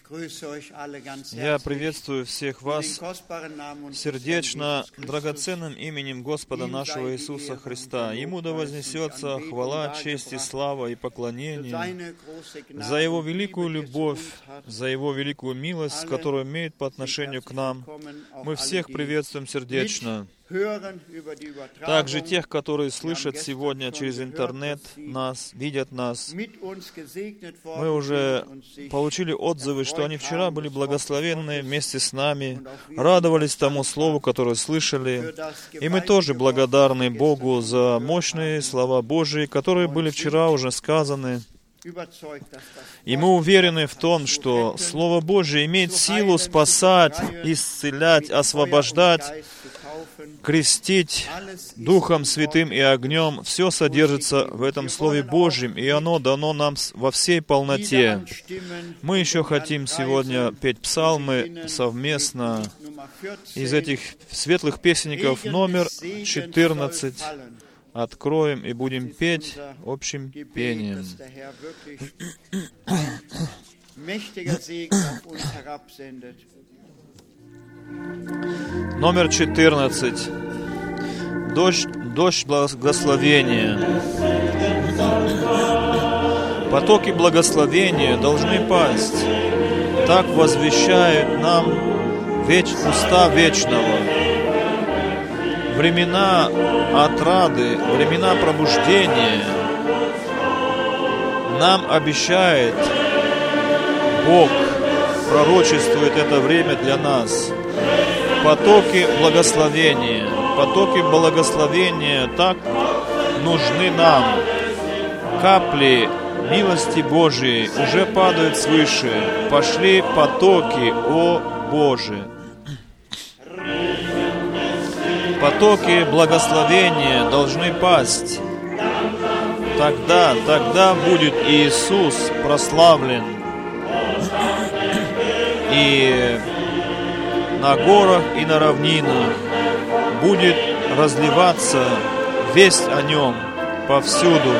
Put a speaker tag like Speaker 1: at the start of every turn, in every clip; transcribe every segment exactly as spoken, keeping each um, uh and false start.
Speaker 1: Я приветствую всех вас сердечно, драгоценным именем Господа нашего Иисуса Христа. Ему да вознесется хвала, честь и слава и поклонение за Его великую любовь, за Его великую милость, которую имеет по отношению к нам. Мы всех приветствуем сердечно. Также тех, которые слышат сегодня через интернет нас, видят нас. Мы уже получили отзывы, что они вчера были благословенны вместе с нами, радовались тому слову, которое слышали. И мы тоже благодарны Богу за мощные слова Божии, которые были вчера уже сказаны. И мы уверены в том, что Слово Божие имеет силу спасать, исцелять, освобождать, крестить Духом Святым и огнем. Все содержится в этом Слове Божьем, и оно дано нам во всей полноте. Мы еще хотим сегодня петь псалмы совместно из этих светлых песенников номер четырнадцать. Откроем и будем петь общим пением. Номер четырнадцать. Дождь, дождь благословения. Потоки благословения должны пасть. Так возвещает нам веч, уста вечного. Времена отрады, времена пробуждения нам обещает Бог, пророчествует это время для нас. Потоки благословения, потоки благословения так нужны нам. Капли милости Божией уже падают свыше. Пошли потоки, о Боже! Потоки благословения должны пасть. Тогда, тогда будет Иисус прославлен. И на горах и на равнинах будет разливаться весть о Нем повсюду.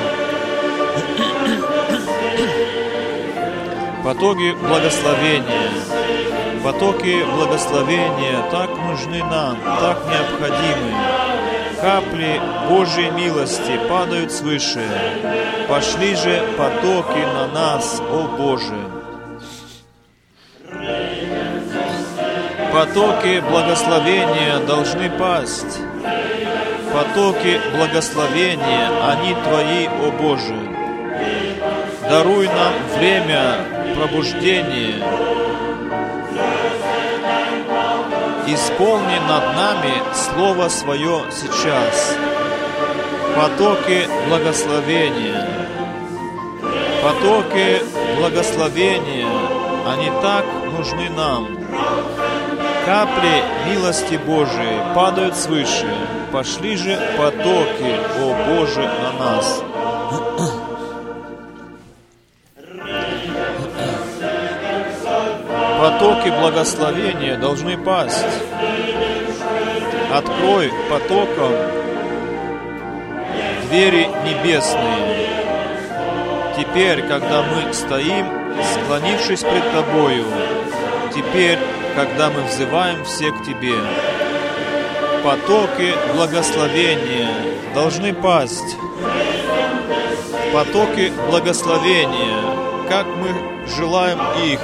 Speaker 1: Потоки благословения. Потоки благословения так нужны нам, так необходимы. Капли Божьей милости падают свыше. Пошли же потоки на нас, о Боже! Потоки благословения должны пасть. Потоки благословения, они Твои, о Боже! Даруй нам время пробуждения. Исполни над нами Слово Свое сейчас. Потоки благословения. Потоки благословения, они так нужны нам. Капли милости Божией падают свыше. Пошли же потоки, о Боже, на нас. Потоки благословения должны пасть. Открой потоком двери небесные. Теперь, когда мы стоим, склонившись пред Тобою, теперь, когда мы взываем все к Тебе, потоки благословения должны пасть. Потоки благословения, как мы желаем их.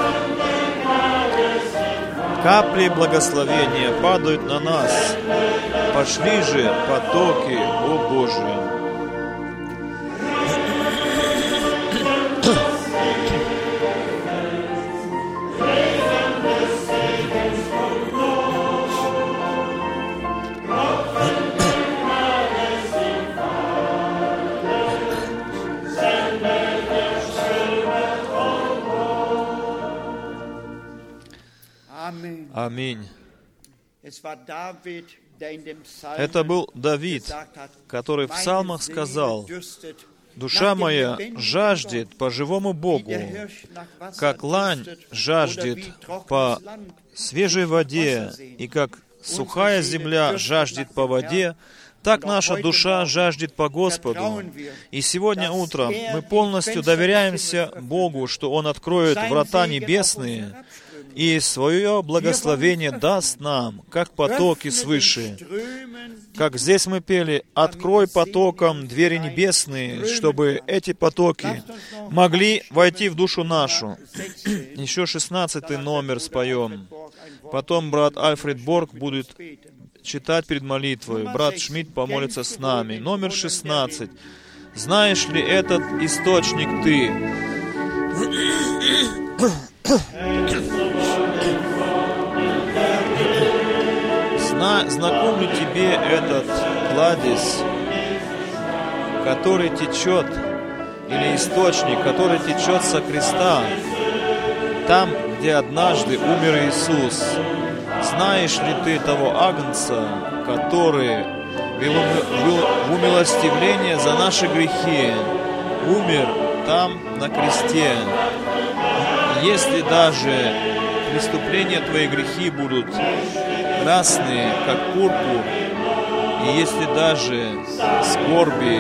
Speaker 1: Капли благословения падают на нас. Пошли же потоки, о Боже! Аминь. Это был Давид, который в псалмах сказал: «Душа моя жаждет по живому Богу, как лань жаждет по свежей воде, и как сухая земля жаждет по воде, Так наша душа жаждет по Господу. И сегодня утром мы полностью доверяемся Богу, что Он откроет врата небесные и свое благословение даст нам, как потоки свыше. Как здесь мы пели, «Открой потоком двери небесные», чтобы эти потоки могли войти в душу нашу. Еще шестнадцатый номер споем. Потом брат Альфред Борг будет читать перед молитвой. Брат Шмидт помолится с нами. Номер шестнадцать. «Знаешь ли этот источник ты?» Зна, знакомлю тебе этот кладезь, который течет, или источник, который течет со креста, там, где однажды умер Иисус. Знаешь ли ты того Агнца, который в умилостивление за наши грехи умер там, на кресте? Если даже преступления твои грехи будут красные, как пурпур, и если даже скорби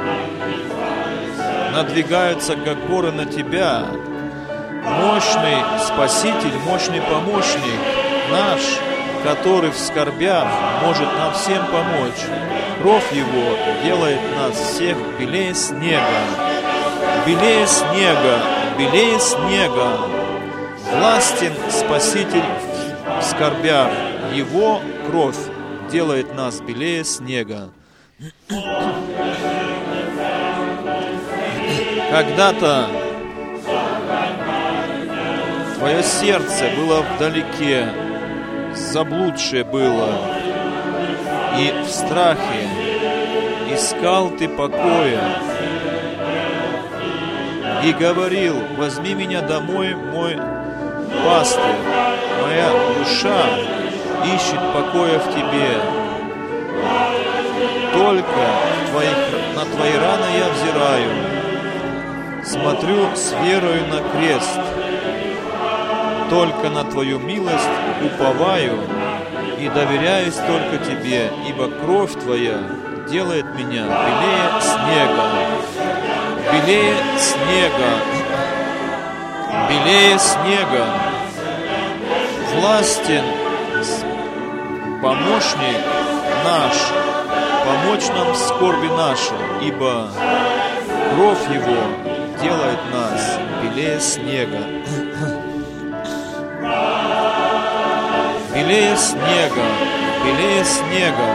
Speaker 1: надвигаются, как горы на тебя, мощный Спаситель, мощный помощник наш, который в скорбях может нам всем помочь. Кровь Его делает нас всех белее снега, белее снега, белее снега. Властен Спаситель в скорбях, Его кровь делает нас белее снега. Когда-то твое сердце было вдалеке, заблудшее было, и в страхе искал ты покоя, и говорил: возьми меня домой, мой пастырь, моя душа ищет покоя в тебе. Только твоих, на твои раны я взираю, смотрю с верою на крест. Только на твою милость уповаю и доверяюсь только тебе, ибо кровь твоя делает меня белее снега, белее снега, белее снега. Властен помощник наш, помочь нам в скорби нашей, ибо кровь Его делает нас белее снега. Белее снега, белее снега.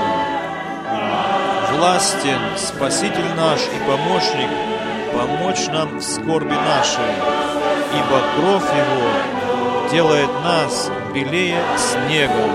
Speaker 1: Властен Спаситель наш и помощник помочь нам в скорби нашей, ибо кровь Его делает нас белее снега.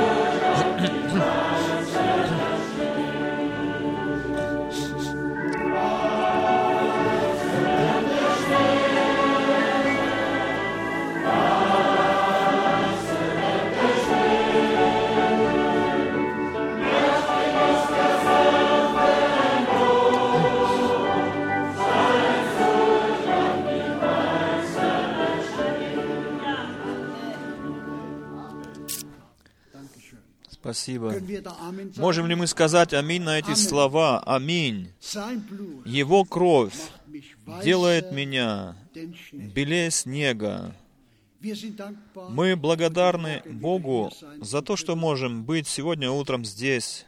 Speaker 1: Спасибо. Можем ли мы сказать аминь на эти слова? Аминь. Его кровь делает меня белее снега. Мы благодарны Богу за то, что можем быть сегодня утром здесь.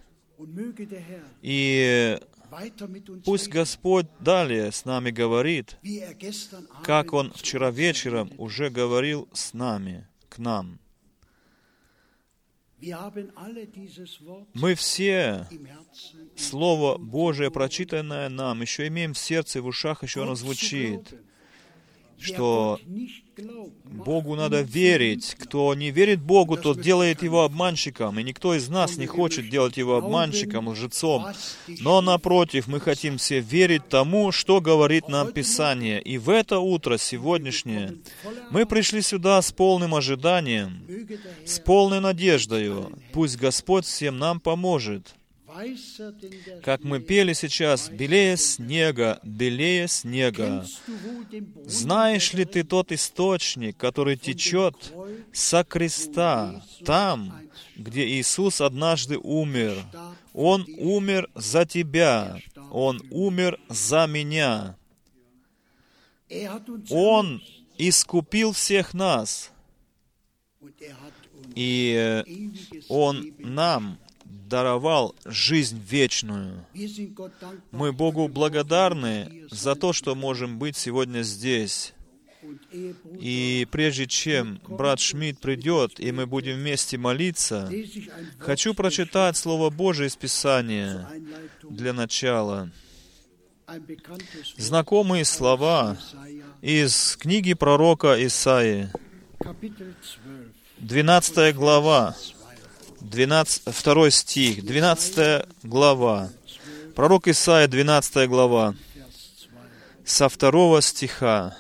Speaker 1: И пусть Господь далее с нами говорит, как Он вчера вечером уже говорил с нами, к нам. Мы все Слово Божие, прочитанное нам, еще имеем в сердце и в ушах, еще оно звучит, что Богу надо верить. Кто не верит Богу, тот делает Его обманщиком, и никто из нас не хочет делать Его обманщиком, лжецом. Но, напротив, мы хотим все верить тому, что говорит нам Писание. И в это утро, сегодняшнее, мы пришли сюда с полным ожиданием, с полной надеждою. Пусть Господь всем нам поможет. Как мы пели сейчас, «Белее снега, белее снега». Знаешь ли ты тот источник, который течет со креста, там, где Иисус однажды умер. Он умер за тебя, Он умер за меня. Он искупил всех нас, и Он нам даровал жизнь вечную. Мы Богу благодарны за то, что можем быть сегодня здесь. И прежде чем брат Шмидт придет, и мы будем вместе молиться, хочу прочитать Слово Божие из Писания для начала. Знакомые слова из книги пророка Исаии, двенадцатая глава, двенадцатый, второй стих, двенадцатая глава. Пророк Исаия, двенадцатая глава, со второго стиха.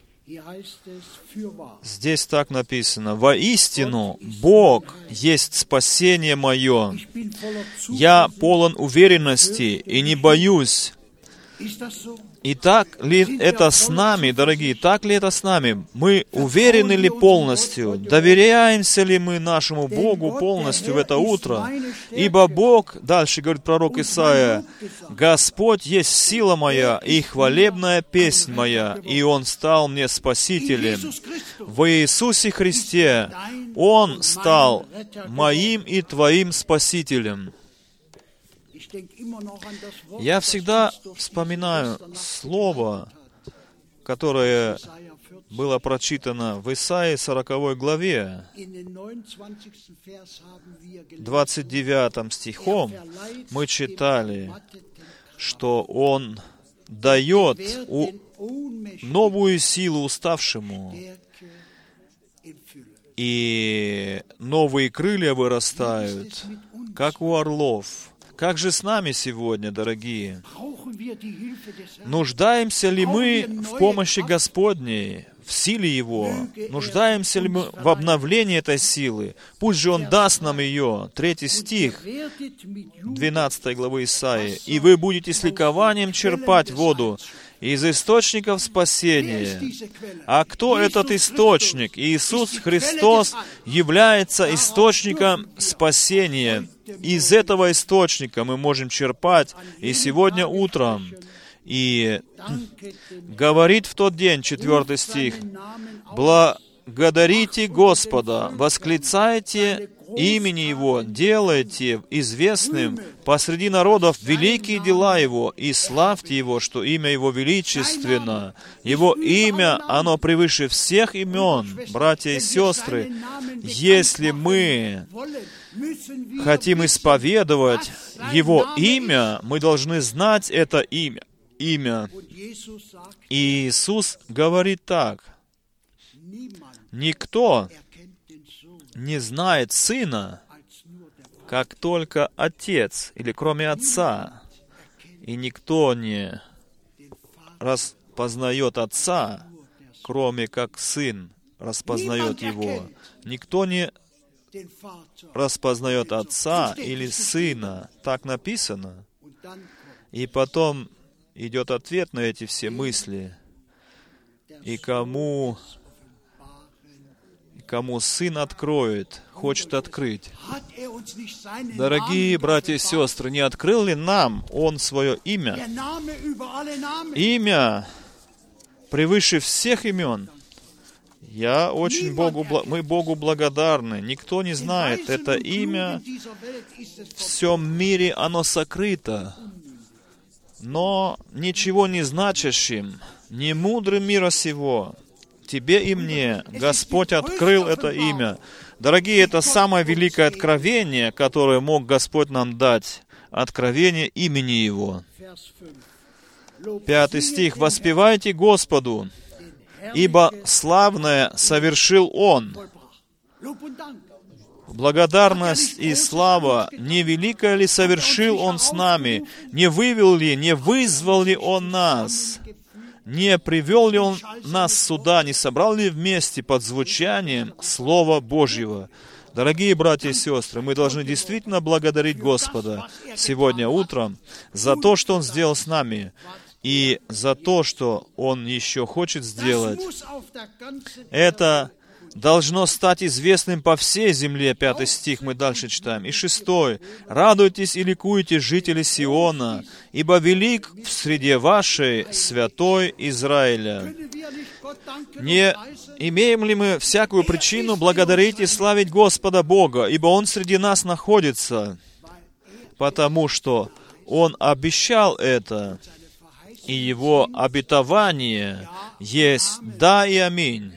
Speaker 1: Здесь так написано: «Воистину, Бог есть спасение мое. Я полон уверенности и не боюсь». И так ли это с нами, дорогие, так ли это с нами? Мы уверены ли полностью? Доверяемся ли мы нашему Богу полностью в это утро? Ибо Бог, дальше говорит пророк Исаия, «Господь есть сила моя и хвалебная песнь моя, и Он стал мне спасителем». В Иисусе Христе Он стал моим и твоим спасителем. Я всегда вспоминаю слово, которое было прочитано в Исаии сороковой главе, двадцать девятым стихом мы читали, что Он дает новую силу уставшему, и новые крылья вырастают, как у орлов. Как же с нами сегодня, дорогие? Нуждаемся ли мы в помощи Господней, в силе Его? Нуждаемся ли мы в обновлении этой силы? Пусть же Он даст нам ее. Третий стих двенадцатой главы Исаии. «И вы будете с ликованием черпать воду из источников спасения». А кто этот источник? Иисус Христос является источником спасения. Из этого источника мы можем черпать и сегодня утром. И говорит в тот день, четвертый стих, «Благодарите Господа, восклицайте имени Его, делайте известным посреди народов великие дела Его, и славьте Его, что имя Его величественно. Его имя, оно превыше всех имен, братья и сестры. Если мы хотим исповедовать Его имя, мы должны знать это имя. имя. И Иисус говорит так: «Никто не знает Сына, как только Отец, или кроме Отца, и никто не распознает Отца, кроме как Сын распознает Его». Никто не распознает Отца или Сына. Так написано. И потом идет ответ на эти все мысли. И кому, кому Сын откроет, хочет открыть. Дорогие братья и сестры, не открыл ли нам Он свое имя? Имя превыше всех имен. Я очень Богу, мы Богу благодарны. Никто не знает это имя. В всем мире оно сокрыто. Но ничего не значащим, не мудрым мира сего, тебе и мне Господь открыл это имя. Дорогие, это самое великое откровение, которое мог Господь нам дать. Откровение имени Его. Пятый стих. «Воспевайте Господу, ибо славное совершил Он». Благодарность и слава, не великое ли совершил Он с нами? Не вывел ли, не вызвал ли Он нас? Не привел ли Он нас сюда? Не собрал ли вместе под звучанием Слова Божьего? Дорогие братья и сестры, мы должны действительно благодарить Господа сегодня утром за то, что Он сделал с нами, и за то, что Он еще хочет сделать. Это должно стать известным по всей земле. Пятый стих мы дальше читаем. И шестой. Радуйтесь и ликуйте, жители Сиона, ибо велик в среде вашей святой Израиля. Не имеем ли мы всякую причину благодарить и славить Господа Бога, ибо Он среди нас находится, потому что Он обещал это, и Его обетование есть «да» и «аминь».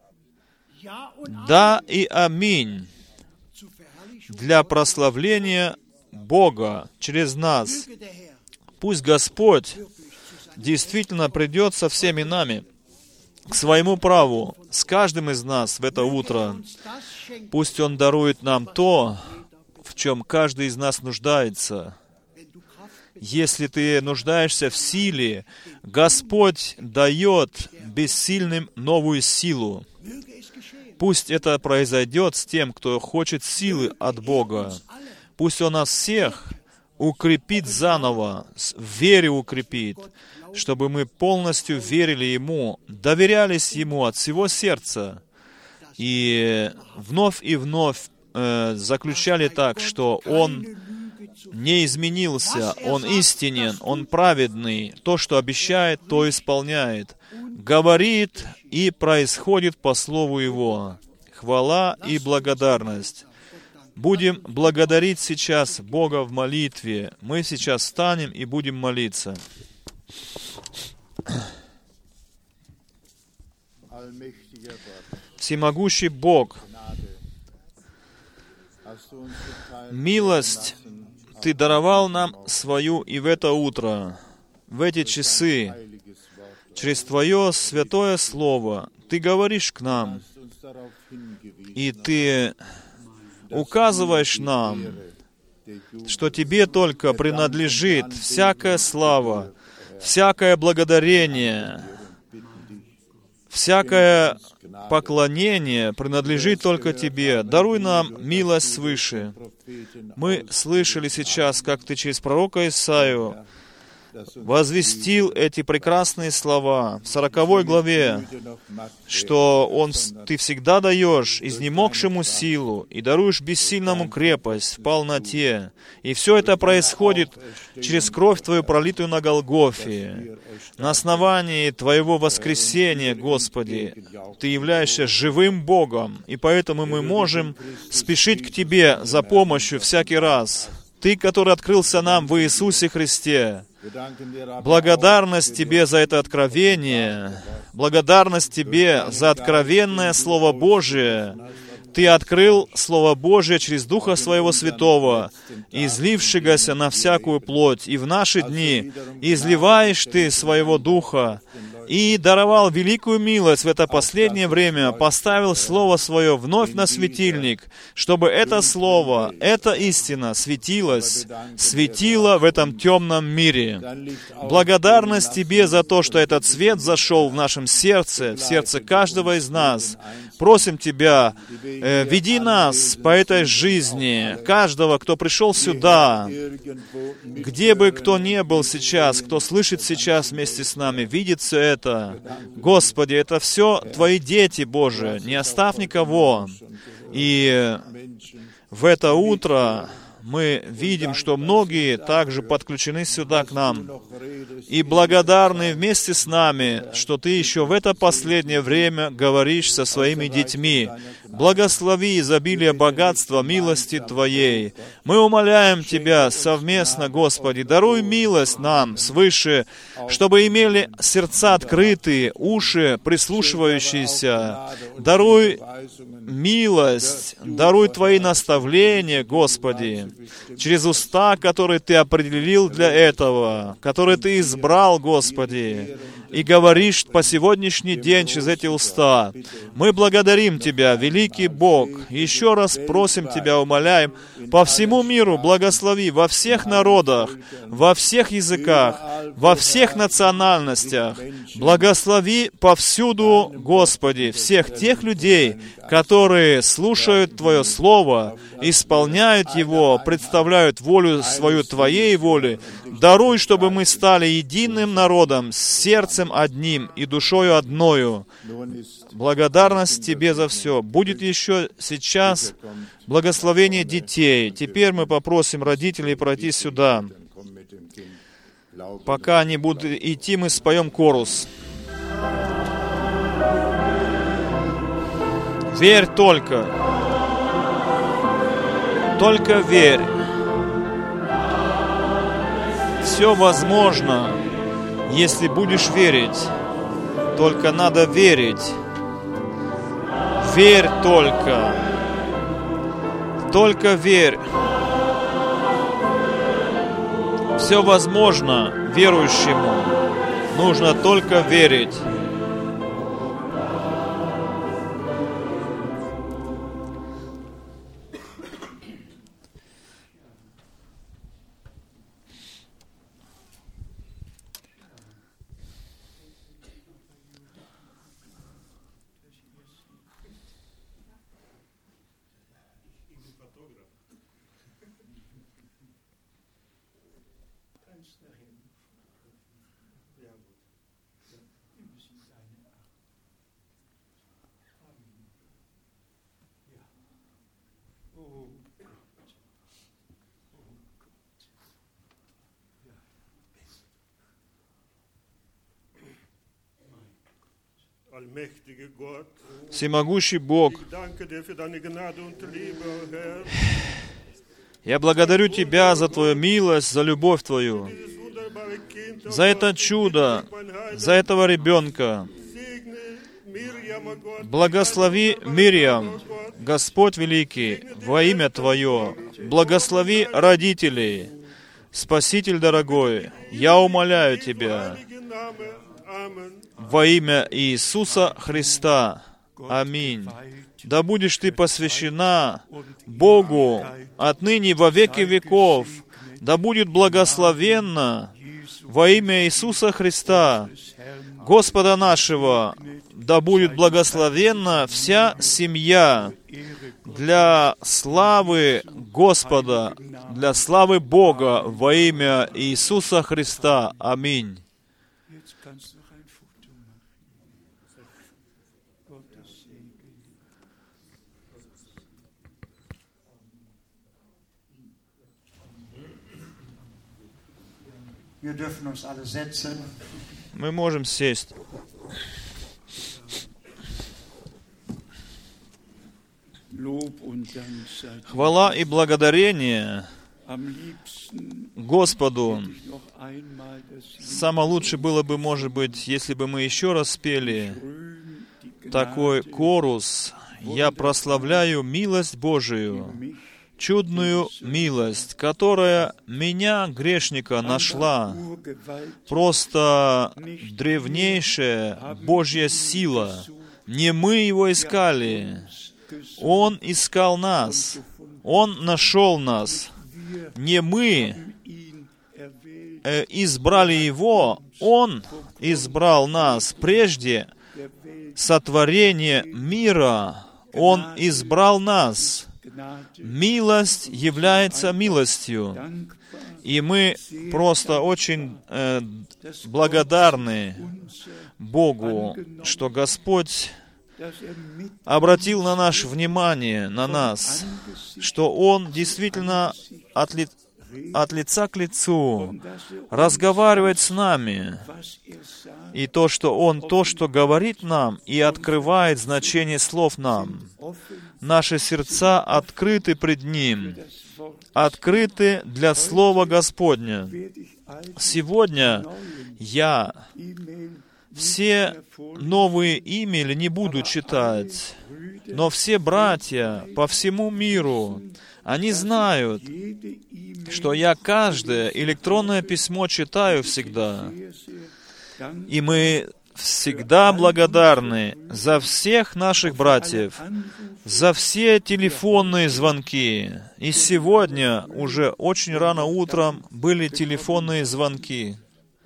Speaker 1: «Да» и «аминь» для прославления Бога через нас. Пусть Господь действительно придет со всеми нами к своему праву, с каждым из нас в это утро. Пусть Он дарует нам то, в чем каждый из нас нуждается. Если ты нуждаешься в силе, Господь дает бессильным новую силу. Пусть это произойдет с тем, кто хочет силы от Бога. Пусть Он нас всех укрепит заново, в вере укрепит, чтобы мы полностью верили Ему, доверялись Ему от всего сердца и вновь и вновь э, заключали так, что Он не изменился, Он истинен, Он праведный, то, что обещает, то исполняет, говорит и происходит по слову Его. Хвала и благодарность. Будем благодарить сейчас Бога в молитве. Мы сейчас встанем и будем молиться. Всемогущий Бог, милость Ты даровал нам свою и в это утро, в эти часы, через Твое святое Слово. Ты говоришь к нам, и Ты указываешь нам, что Тебе только принадлежит всякая слава, всякое благодарение, всякое поклонение принадлежит только Тебе. Даруй нам милость свыше. Мы слышали сейчас, как Ты через пророка Исаию возвестил эти прекрасные слова в сороковой главе, что он, Ты всегда даешь изнемогшему силу и даруешь бессильному крепость в полноте. И все это происходит через кровь Твою, пролитую на Голгофе. На основании Твоего воскресения, Господи, Ты являешься живым Богом, и поэтому мы можем спешить к Тебе за помощью всякий раз. Ты, который открылся нам в Иисусе Христе. Благодарность Тебе за это откровение. Благодарность Тебе за откровенное Слово Божие. Ты открыл Слово Божие через Духа Своего Святого, излившегося на всякую плоть. И в наши дни изливаешь Ты Своего Духа и даровал великую милость в это последнее время, поставил Слово Свое вновь на светильник, чтобы это Слово, эта истина светилась, светила в этом темном мире. Благодарность Тебе за то, что этот свет зашел в нашем сердце, в сердце каждого из нас. Просим Тебя, э, веди нас по этой жизни, каждого, кто пришел сюда, где бы кто ни был сейчас, кто слышит сейчас вместе с нами, видит все это. Господи, это все Твои дети, Боже, не оставь никого. И в это утро мы видим, что многие также подключены сюда к нам и благодарны вместе с нами, что Ты еще в это последнее время говоришь со своими детьми. Благослови изобилие богатства милости Твоей. Мы умоляем Тебя совместно, Господи, даруй милость нам свыше, чтобы имели сердца открытые, уши прислушивающиеся. Даруй милость, даруй Твои наставления, Господи, через уста, которые Ты определил для этого, которые Ты избрал, Господи, и говоришь по сегодняшний день через эти уста. Мы благодарим Тебя, великий Бог. Еще раз просим Тебя, умоляем, по всему миру благослови, во всех народах, во всех языках, во всех национальностях. Благослови повсюду, Господи, всех тех людей, которые слушают Твое Слово, исполняют его, представляют волю свою Твоей воли. Даруй, чтобы мы стали единым народом, с сердцем одним и душою одною. благодарность Тебе за все. Будет еще сейчас благословение детей. Теперь мы попросим родителей пройти сюда. Пока они будут идти, мы споем хорус. Верь только. Только верь. Все возможно, если будешь верить. Только надо верить. Верь только. Только верь. Все возможно верующему. Нужно только верить. Всемогущий Бог, я благодарю Тебя за Твою милость, за любовь Твою, за это чудо, за этого ребенка. Благослови Мирьям, Господь Великий, во имя Твое. Благослови родителей. Спаситель дорогой, я умоляю Тебя во имя Иисуса Христа. Аминь. Да будешь ты посвящена Богу отныне во веки веков. Да будет благословенна во имя Иисуса Христа, Господа нашего. Да будет благословенна вся семья для славы Господа, для славы Бога во имя Иисуса Христа. Аминь. Мы можем сесть. Хвала и благодарение Господу. Самое лучшее было бы, может быть, если бы мы еще раз спели такой хорус: «Я прославляю милость Божию, чудную милость, которая меня, грешника, нашла». Просто древнейшая Божья сила. Не мы Его искали. Он искал нас. Он нашел нас. Не мы э, избрали Его. Он избрал нас прежде сотворения мира. Он избрал нас. Милость является милостью. И мы просто очень э, благодарны Богу, что Господь обратил на наше внимание, на нас, что Он действительно от, ли, от лица к лицу разговаривает с нами. И то, что Он, то, что говорит нам и открывает значение слов нам. Наши сердца открыты пред Ним, открыты для Слова Господня. Сегодня я все новые имейли не буду читать, но все братья по всему миру, они знают, что я каждое электронное письмо читаю всегда. И мы всегда благодарны за всех наших братьев, за все телефонные звонки. И сегодня, уже очень рано утром, были телефонные звонки.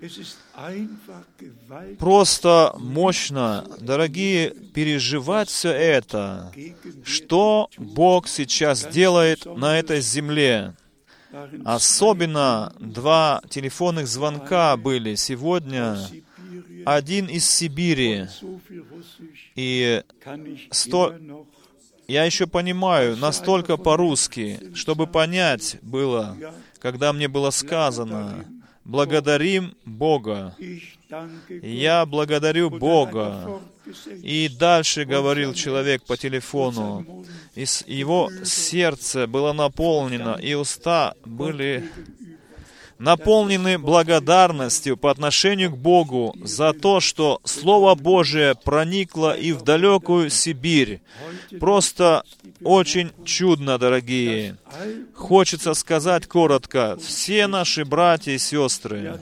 Speaker 1: Просто мощно, дорогие, переживать все это, что Бог сейчас делает на этой земле. Особенно два телефонных звонка были сегодня. Один из Сибири. И сто... я еще понимаю настолько по-русски, чтобы понять было, когда мне было сказано: «Благодарим Бога». Я благодарю Бога. И дальше говорил человек по телефону, и его сердце было наполнено, и уста были наполнены благодарностью по отношению к Богу за то, что Слово Божие проникло и в далекую Сибирь. Просто очень чудно, дорогие. Хочется сказать коротко: все наши братья и сестры,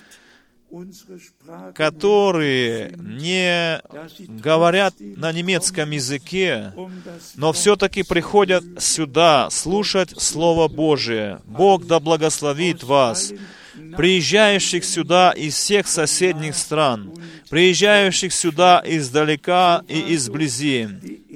Speaker 1: которые не говорят на немецком языке, но все-таки приходят сюда слушать Слово Божие. Бог да благословит вас, приезжающих сюда из всех соседних стран, приезжающих сюда издалека и изблизи.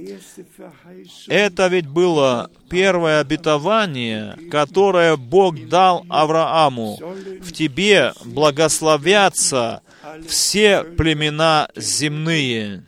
Speaker 1: Это ведь было первое обетование, которое Бог дал Аврааму. В тебе благословятся все племена земные.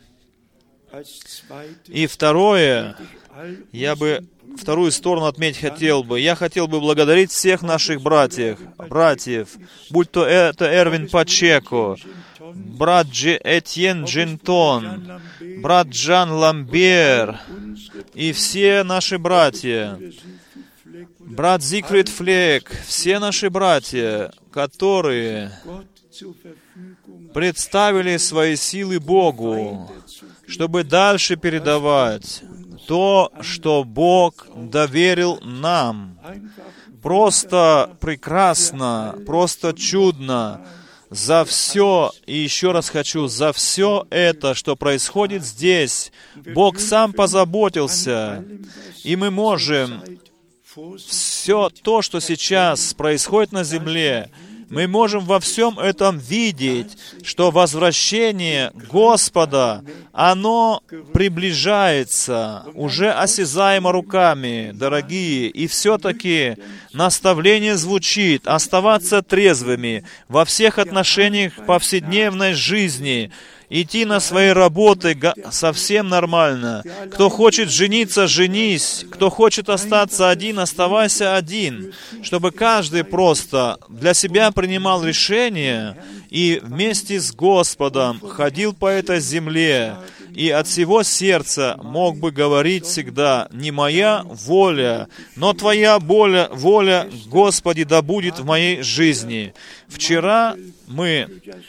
Speaker 1: И второе, я бы вторую сторону отметить хотел бы. Я хотел бы благодарить всех наших братьев, братьев, будь то это Эрвин Пачеко, брат Дж. Этьен Джинтон, брат Джан Ламбер и все наши братья, брат Зигфрид Флек, все наши братья, которые представили свои силы Богу, чтобы дальше передавать то, что Бог доверил нам. Просто прекрасно, просто чудно. За все, и еще раз хочу, за все это, что происходит здесь, Бог сам позаботился, и мы можем все то, что сейчас происходит на земле, мы можем во всем этом видеть, что возвращение Господа, оно приближается, уже осязаемо руками, дорогие. И все-таки наставление звучит: оставаться трезвыми во всех отношениях повседневной жизни, идти на свои работы совсем нормально. Кто хочет жениться, женись. Кто хочет остаться один, оставайся один. Чтобы каждый просто для себя принимал решение и вместе с Господом ходил по этой земле и от всего сердца мог бы говорить всегда: «Не моя воля, но Твоя воля, воля, Господи, да будет в моей жизни». Вчера мы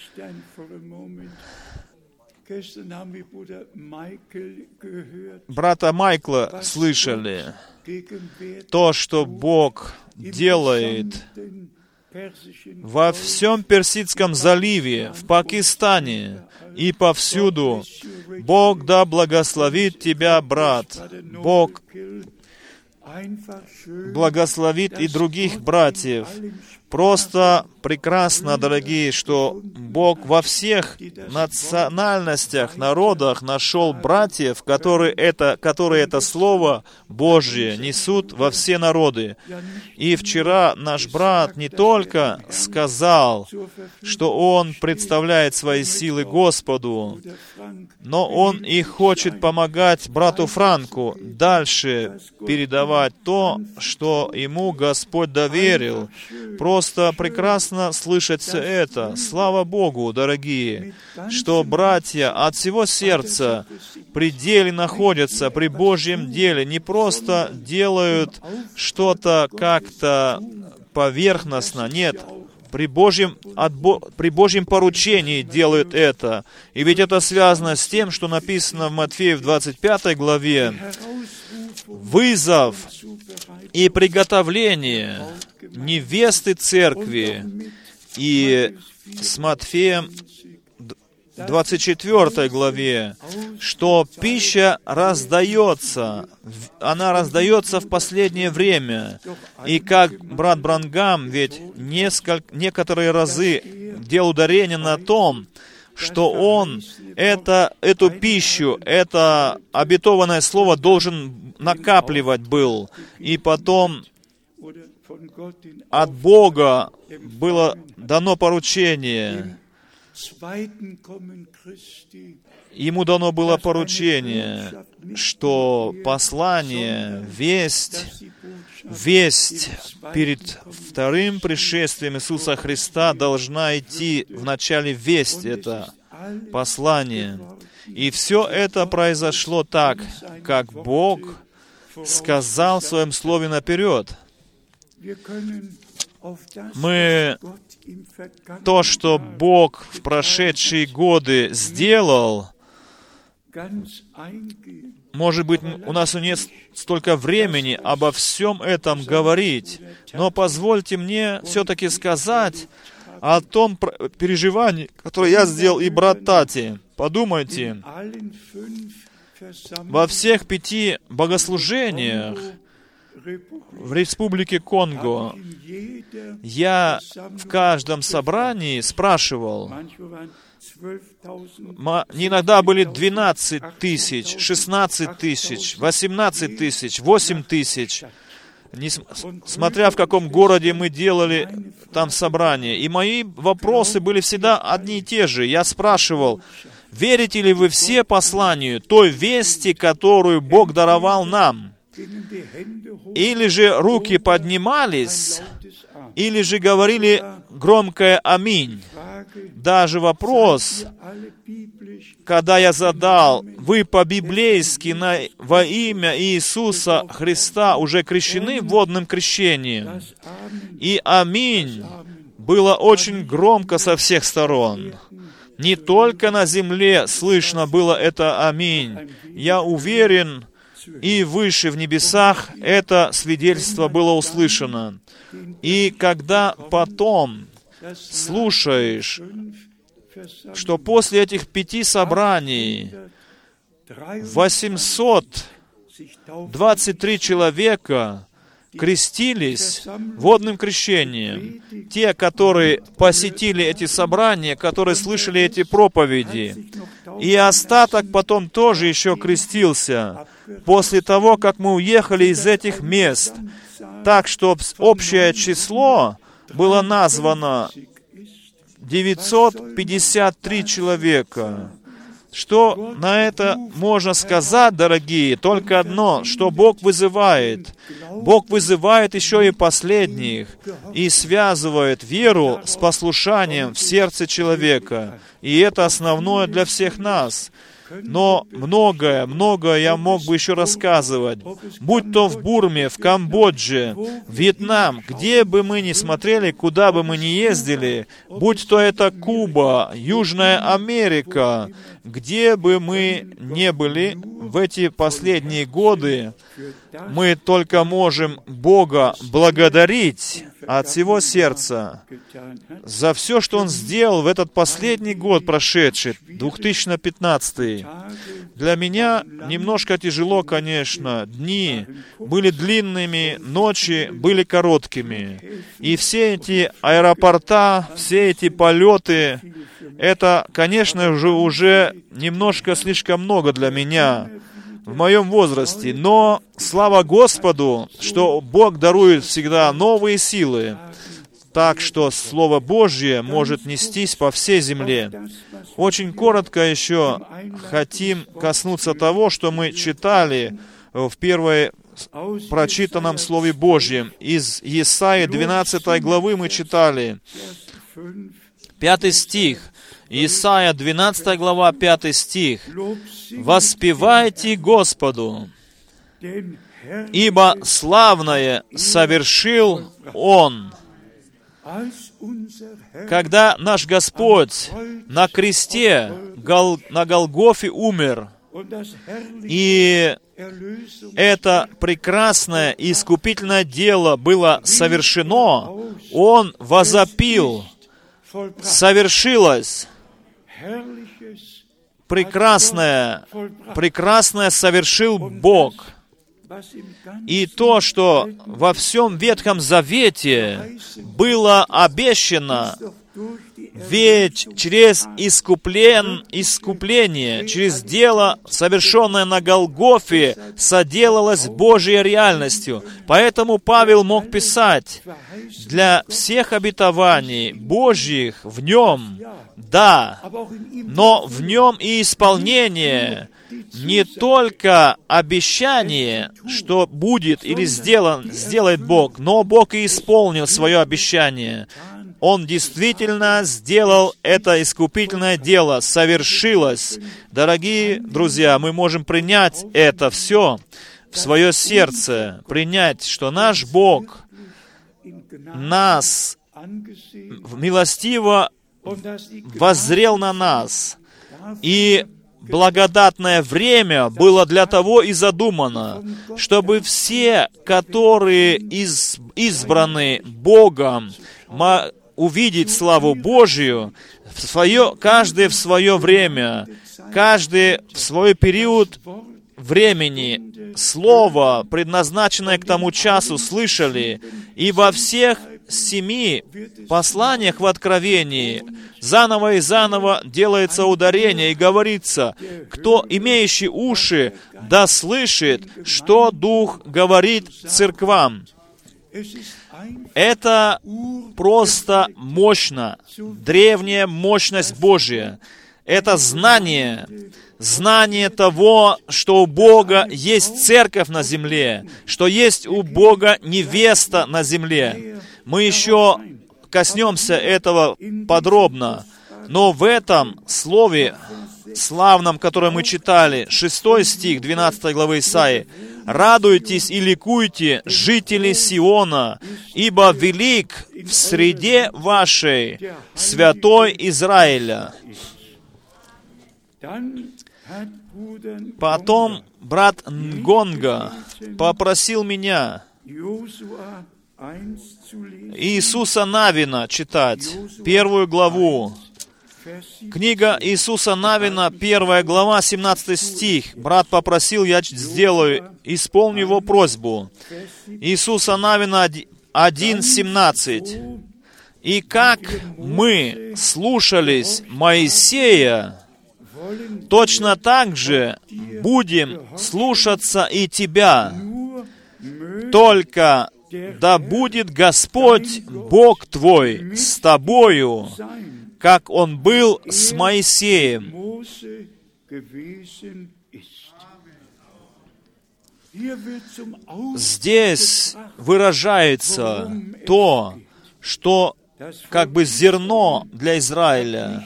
Speaker 1: брата Майкла слышали, то, что Бог делает во всем Персидском заливе, в Пакистане и повсюду. Бог да благословит тебя, брат. Бог благословит и других братьев. Просто прекрасно, дорогие, что Бог во всех национальностях, народах нашел братьев, которые это, которые это Слово Божье несут во все народы. И вчера наш брат не только сказал, что он представляет свои силы Господу, но он и хочет помогать брату Франку дальше передавать то, что ему Господь доверил. Просто прекрасно слышать все это. Слава Богу, дорогие, что братья от всего сердца при деле находятся, при Божьем деле, не просто делают что-то как-то поверхностно, нет, при Божьем, от Бо... при Божьем поручении делают это. И ведь это связано с тем, что написано в Матфея в двадцать пятой главе. Вызов и приготовление невесты церкви. И с Матфеем двадцать четвёртой главе, что пища раздается, она раздается в последнее время. И как брат Бранхам ведь несколько, некоторые разы делал ударение на том, что он это, эту пищу, это обетованное слово должен накапливать был. И потом от Бога было дано поручение ему дано было поручение, что послание, весть, весть перед вторым пришествием Иисуса Христа должна идти в начале весть, это послание. И все это произошло так, как Бог сказал в Своем Слове наперед. Мы то, что Бог в прошедшие годы сделал, может быть, у нас нет столько времени обо всем этом говорить, но позвольте мне все-таки сказать о том переживании, которое я сделал, и брат Тати. Подумайте, во всех пяти богослужениях в Республике Конго я в каждом собрании спрашивал, иногда были двенадцать тысяч, шестнадцать тысяч, восемнадцать тысяч, восемь тысяч, смотря в каком городе мы делали там собрание. И мои вопросы были всегда одни и те же. Я спрашивал, верите ли вы все посланию, той вести, которую Бог даровал нам? Или же руки поднимались, или же говорили громкое «Аминь». Даже вопрос, когда я задал, вы по-библейски на, во имя Иисуса Христа уже крещены водным крещением? И «Аминь» было очень громко со всех сторон. Не только на земле слышно было это «Аминь». Я уверен, и выше в небесах это свидетельство было услышано. И когда потом слушаешь, что после этих пяти собраний восемьсот двадцать три человека крестились водным крещением. Те, которые посетили эти собрания, которые слышали эти проповеди. И остаток потом тоже еще крестился, после того, как мы уехали из этих мест. Так что общее число было названо девятьсот пятьдесят три человека. Что на это можно сказать, дорогие? Только одно, что Бог вызывает. Бог вызывает еще и последних и связывает веру с послушанием в сердце человека. И это основное для всех нас. Но многое, многое я мог бы еще рассказывать. Будь то в Бурме, в Камбодже, Вьетнам, где бы мы ни смотрели, куда бы мы ни ездили, будь то это Куба, Южная Америка, где бы мы ни были в эти последние годы, мы только можем Бога благодарить от всего сердца за все, что Он сделал в этот последний год прошедший, две тысячи пятнадцатый. Для меня немножко тяжело, конечно. Дни были длинными, ночи были короткими. И все эти аэропорта, все эти полеты, это, конечно же, уже немножко слишком много для меня в моем возрасте. Но слава Господу, что Бог дарует всегда новые силы, так что Слово Божье может нестись по всей земле. Очень коротко еще хотим коснуться того, что мы читали в первой прочитанном Слове Божьем. Из Исаии двенадцатой главы мы читали пятый стих. Исайя двенадцатая глава, пятый стих. «Воспевайте Господу, ибо славное совершил Он». Когда наш Господь на кресте, Гол, на Голгофе умер, и это прекрасное и искупительное дело было совершено, Он возопил: «Совершилось!» Прекрасное, прекрасное совершил Бог. И то, что во всем Ветхом Завете было обещано, Ведь через искуплен, искупление, через дело, совершенное на Голгофе, соделалось Божьей реальностью. Поэтому Павел мог писать: для всех обетований Божьих в Нем, да, но в Нем и исполнение, не только обещание, что будет или сделан, сделает Бог, но Бог и исполнил свое обещание. Он действительно сделал это искупительное дело, совершилось. Дорогие друзья, мы можем принять это все в свое сердце, принять, что наш Бог нас милостиво воззрел на нас, и благодатное время было для того и задумано, чтобы все, которые из, избраны Богом, увидеть славу Божию, в свое, каждый в свое время, каждый в свой период времени, Слово, предназначенное к тому часу, слышали, и во всех семи посланиях в Откровении заново и заново делается ударение и говорится: кто имеющий уши, да слышит, что Дух говорит церквам. Это просто мощно, древняя мощность Божья. Это знание, знание того, что у Бога есть церковь на земле, что есть у Бога невеста на земле. Мы еще коснемся этого подробно, но в этом слове славном, которое мы читали, шестой стих двенадцатой главы Исаии: «Радуйтесь и ликуйте, жители Сиона, ибо велик в среде вашей святой Израиля». Потом брат Нгонга попросил меня Иисуса Навина читать, первую главу. Книга Иисуса Навина, первая глава, семнадцатый стих. Брат попросил, я сделаю, исполню его просьбу. Иисуса Навина один семнадцать. «И как мы слушались Моисея, точно так же будем слушаться и тебя. Только да будет Господь Бог твой с тобою, как Он был с Моисеем». Здесь выражается то, что как бы зерно для Израиля.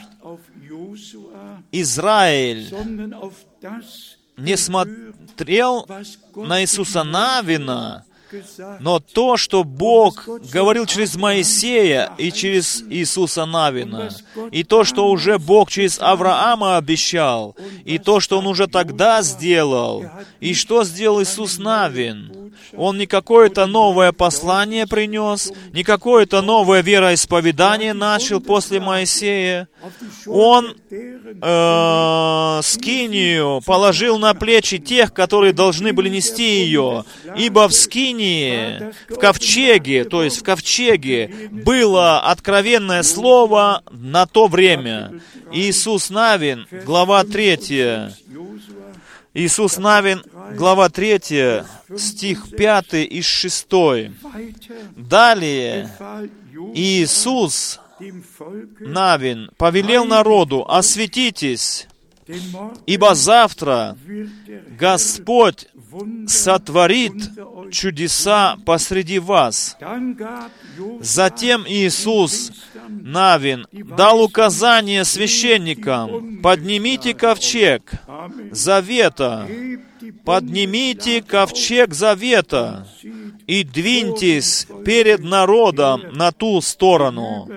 Speaker 1: Израиль не смотрел на Иисуса Навина, но то, что Бог говорил через Моисея и через Иисуса Навина, и то, что уже Бог через Авраама обещал, и то, что Он уже тогда сделал, и что сделал Иисус Навин. Он не какое-то новое послание принес, не какое-то новое вероисповедание начал после Моисея. Он э, скинию положил на плечи тех, которые должны были нести ее, ибо в скинии, в ковчеге, то есть в ковчеге, было откровенное слово на то время. Иисус Навин, глава третья. Иисус Навин, глава третья, стих пятый и шестой. Далее Иисус Навин повелел народу: «Осветитесь, ибо завтра Господь сотворит чудеса посреди вас». Затем Иисус Навин дал указание священникам: «Поднимите ковчег завета, поднимите ковчег завета и двиньтесь перед народом на ту сторону».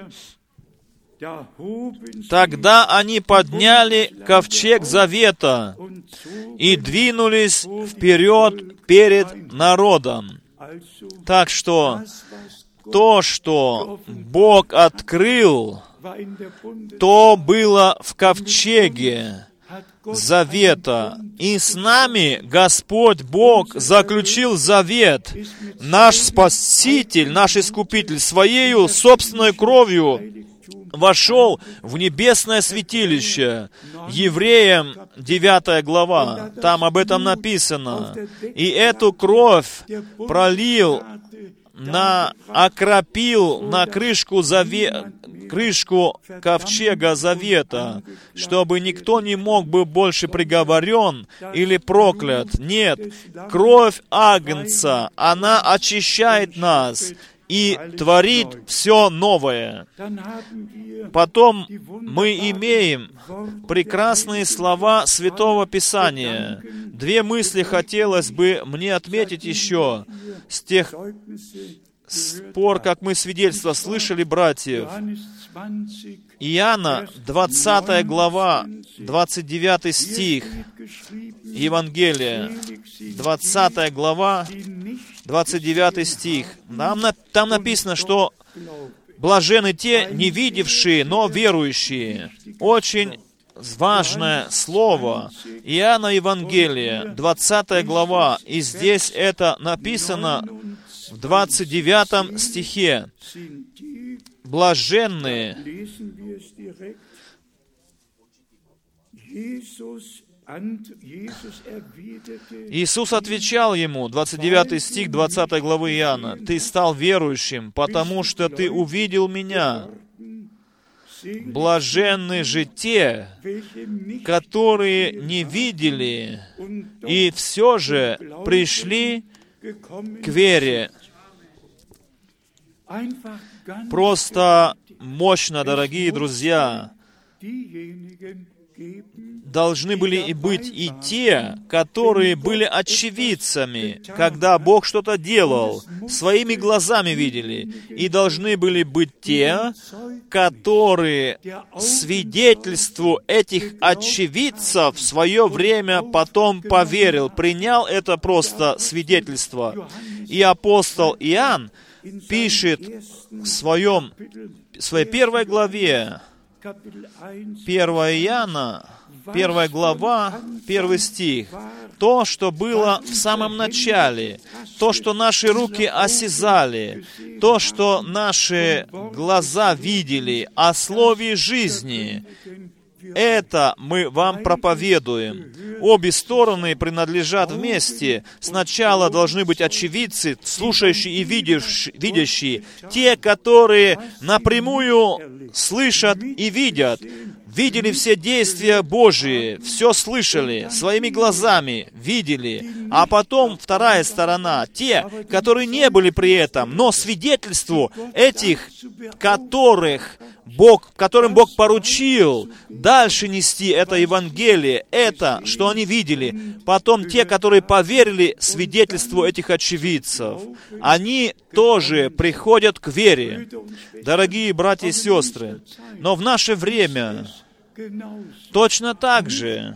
Speaker 1: Тогда они подняли ковчег завета и двинулись вперед перед народом. Так что то, что Бог открыл, то было в ковчеге завета. И с нами Господь Бог заключил завет. Наш Спаситель, наш Искупитель, Своею собственной кровью вошел в небесное святилище. Евреям девятая глава, там об этом написано. И эту кровь пролил, на, окропил на крышку, заве, крышку ковчега завета, чтобы никто не мог быть больше приговорен или проклят. Нет, кровь Агнца, она очищает нас и творит все новое. Потом мы имеем прекрасные слова Святого Писания. Две мысли хотелось бы мне отметить еще с тех пор, как мы свидетельства слышали, братьев. Иоанна, двадцатая глава, двадцать девятый стих, Евангелия, двадцатая глава, двадцать девятый стих. Там, там написано, что блаженны те, не видевшие, но верующие. Очень важное слово. Иоанна Евангелия, двадцатая глава, и здесь это написано в двадцать девятом стихе. Блаженные. Иисус отвечал ему, двадцать девятый стих двадцатой главы Иоанна, «Ты стал верующим, потому что ты увидел Меня. Блаженны же те, которые не видели, и все же пришли к вере». Просто мощно, дорогие друзья, должны были и быть и те, которые были очевидцами, когда Бог что-то делал, своими глазами видели. И должны были быть те, которые свидетельству этих очевидцев в свое время потом поверил, принял это просто свидетельство. И апостол Иоанн пишет в своем, в своей первой главе, первое Иоанна, первая глава, первый стих. То, что было в самом начале, то, что наши руки осязали, то, что наши глаза видели о слове жизни, это мы вам проповедуем. Обе стороны принадлежат вместе. Сначала должны быть очевидцы, слушающие и видящие, те, которые напрямую слышат и видят, видели все действия Божии, все слышали, своими глазами видели. А потом вторая сторона, те, которые не были при этом, но свидетельству этих, которых Бог, которым Бог поручил дальше нести это Евангелие, это, что они видели. Потом те, которые поверили свидетельству этих очевидцев, они тоже приходят к вере. Дорогие братья и сестры, но в наше время точно так же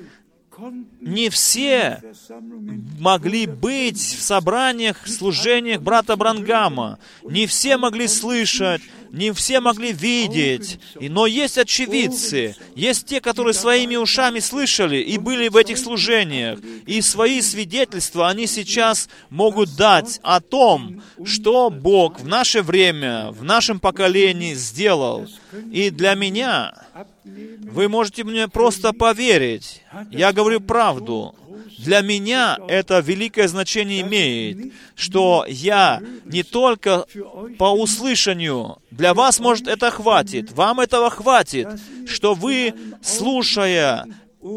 Speaker 1: не все могли быть в собраниях, служениях брата Бранхама. Не все могли слышать, не все могли видеть. Но есть очевидцы, есть те, которые своими ушами слышали и были в этих служениях. И свои свидетельства они сейчас могут дать о том, что Бог в наше время, в нашем поколении сделал. И для меня, вы можете мне просто поверить, я говорю правду. Для меня это великое значение имеет, что я не только по услышанию, для вас, может, это хватит, вам этого хватит, что вы, слушая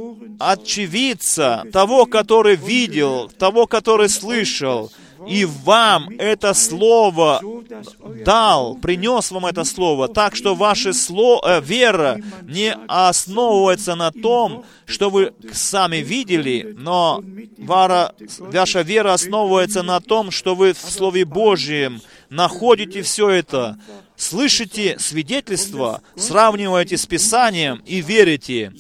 Speaker 1: очевидца, того, который видел, того, который слышал, и вам это слово дал, принес вам это слово, так что ваша сло, э, вера не основывается на том, что вы сами видели, но вара, ваша вера основывается на том, что вы в Слове Божьем находите все это, слышите свидетельства, сравниваете с Писанием и верите.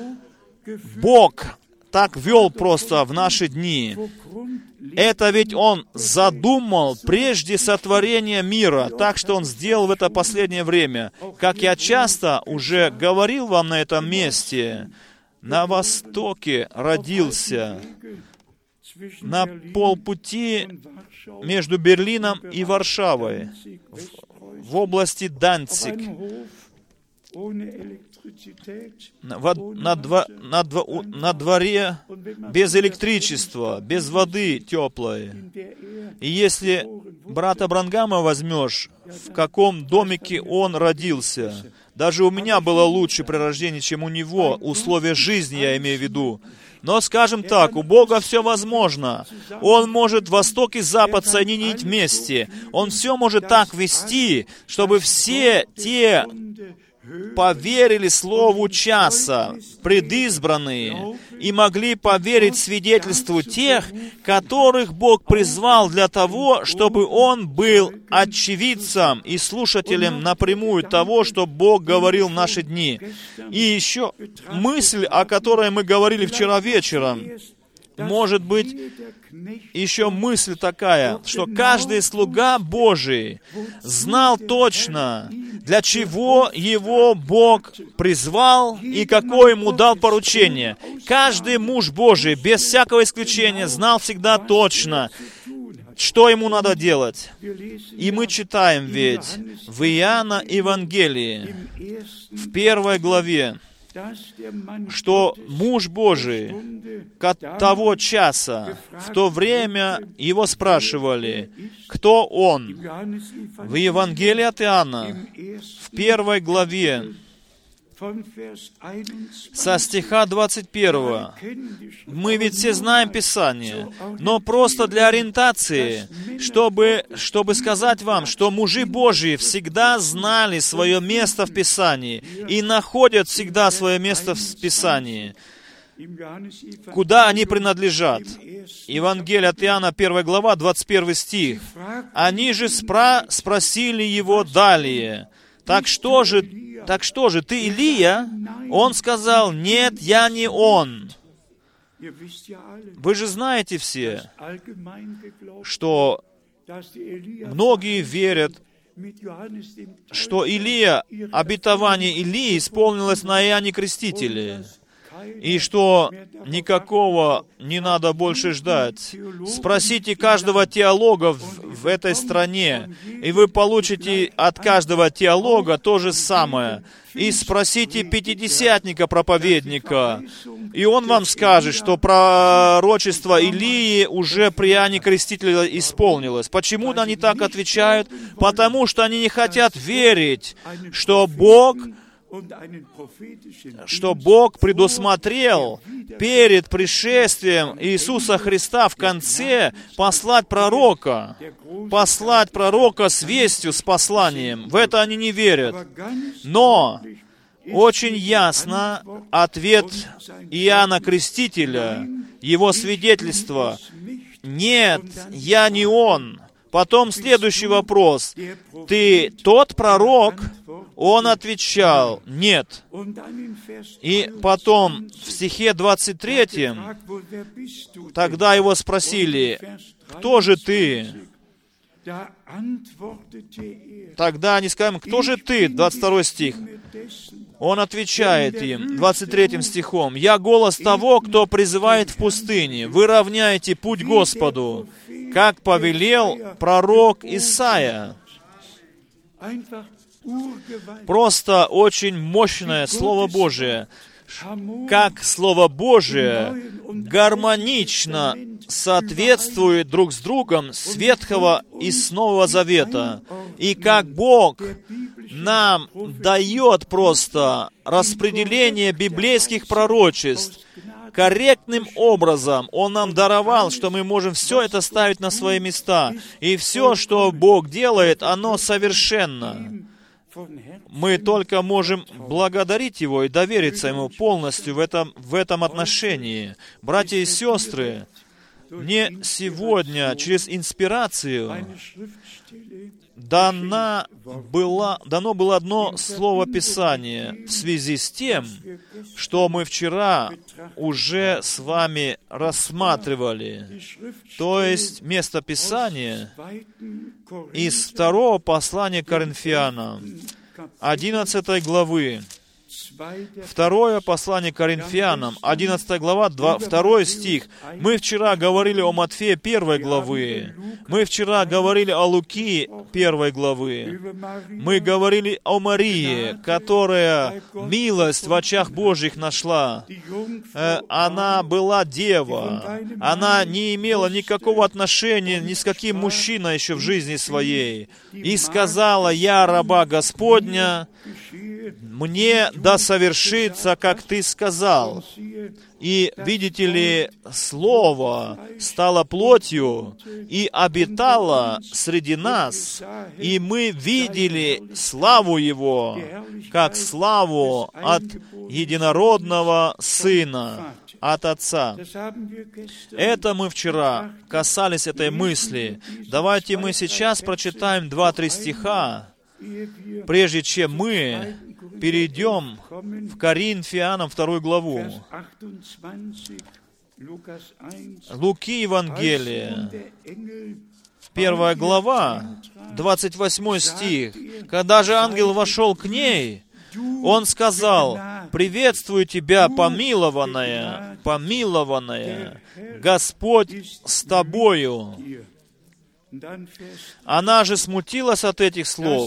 Speaker 1: Бог так вел просто в наши дни. Это ведь Он задумал прежде сотворения мира, так что Он сделал в это последнее время. Как я часто уже говорил вам на этом месте, на востоке родился, на полпути между Берлином и Варшавой, в, в области Данциг. на, дво, на, дво, на дворе без электричества, без воды теплой. И если брата Бранхама возьмешь, в каком домике он родился, даже у меня было лучше при рождении, чем у него, условия жизни, я имею в виду. Но, скажем так, у Бога все возможно. Он может Восток и Запад соединить вместе. Он все может так вести, чтобы все те поверили слову часа, предизбранные, и могли поверить свидетельству тех, которых Бог призвал для того, чтобы он был очевидцем и слушателем напрямую того, что Бог говорил в наши дни. И еще мысль, о которой мы говорили вчера вечером, может быть, еще мысль такая, что каждый слуга Божий знал точно, для чего его Бог призвал и какое ему дал поручение. Каждый муж Божий, без всякого исключения, знал всегда точно, что ему надо делать. И мы читаем ведь в Иоанна Евангелии, в первой главе, что муж Божий того часа, в то время его спрашивали, кто он. В Евангелии от Иоанна, в первой главе, со стиха двадцать первого. Мы ведь все знаем Писание, но просто для ориентации, чтобы, чтобы сказать вам, что мужи Божьи всегда знали свое место в Писании и находят всегда свое место в Писании, куда они принадлежат. Евангелие от Иоанна, первая глава, двадцать первый стих. Они же спра- спросили его далее, «Так что же, так что же, ты Илия?» Он сказал, «Нет, я не он». Вы же знаете все, что многие верят, что Илия, обетование Илии исполнилось на Иоанне Крестителе, и что никакого не надо больше ждать. Спросите каждого теолога в, в этой стране, и вы получите от каждого теолога то же самое. И спросите пятидесятника-проповедника, и он вам скажет, что пророчество Илии уже при Иоанне Крестителе исполнилось. Почему они так отвечают? Потому что они не хотят верить, что Бог что Бог предусмотрел перед пришествием Иисуса Христа в конце послать пророка, послать пророка с вестью, с посланием. В это они не верят. Но очень ясно ответ Иоанна Крестителя, его свидетельство: «Нет, я не он». Потом следующий вопрос. «Ты тот пророк?» Он отвечал, «Нет». И потом в стихе двадцать третьем, тогда его спросили, «Кто же ты?» Тогда они скажут, «Кто же ты?» двадцать второй стих. Он отвечает им, двадцать третьим стихом, «Я голос того, кто призывает в пустыне, вы равняете путь Господу, как повелел пророк Исаия». Просто очень мощное Слово Божие, как Слово Божие гармонично соответствует друг с другом с Ветхого и с Нового Завета. И как Бог нам дает просто распределение библейских пророчеств корректным образом. Он нам даровал, что мы можем все это ставить на свои места. И все, что Бог делает, оно совершенно. Мы только можем благодарить Его и довериться Ему полностью в этом, в этом отношении. Братья и сестры, мне сегодня через инспирацию дана была, дано было одно слово Писания в связи с тем, что мы вчера уже с вами рассматривали. То есть место Писания из второго послания к Коринфянам, одиннадцатой главы, Второе послание к Коринфянам, одиннадцатая глава, второй стих. Мы вчера говорили о Матфея первой главы. Мы вчера говорили о Луки первой главы. Мы говорили о Марии, которая милость в очах Божьих нашла. Она была дева. Она не имела никакого отношения ни с каким мужчиной еще в жизни своей. И сказала: «Я раба Господня, мне да совершится, как ты сказал». И, видите ли, Слово стало плотью и обитало среди нас, и мы видели славу Его, как славу от единородного Сына, от Отца. Это мы вчера касались этой мысли. Давайте мы сейчас прочитаем два-три стиха, прежде чем мы перейдем в Коринфянам вторую главу. Луки Евангелие, первая глава, двадцать восьмой стих. Когда же ангел вошел к ней, он сказал: «Приветствую тебя, помилованная, помилованная, Господь с тобою». Она же смутилась от этих слов.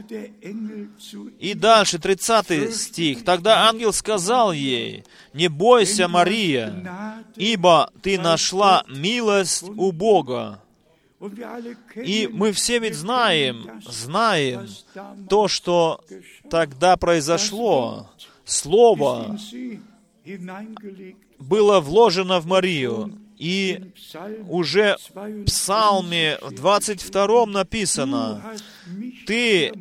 Speaker 1: И дальше, тридцатый стих. Тогда ангел сказал ей: «Не бойся, Мария, ибо ты нашла милость у Бога». И мы все ведь знаем, знаем то, что тогда произошло. Слово было вложено в Марию. И уже в Псалме в двадцать втором написано: «Ты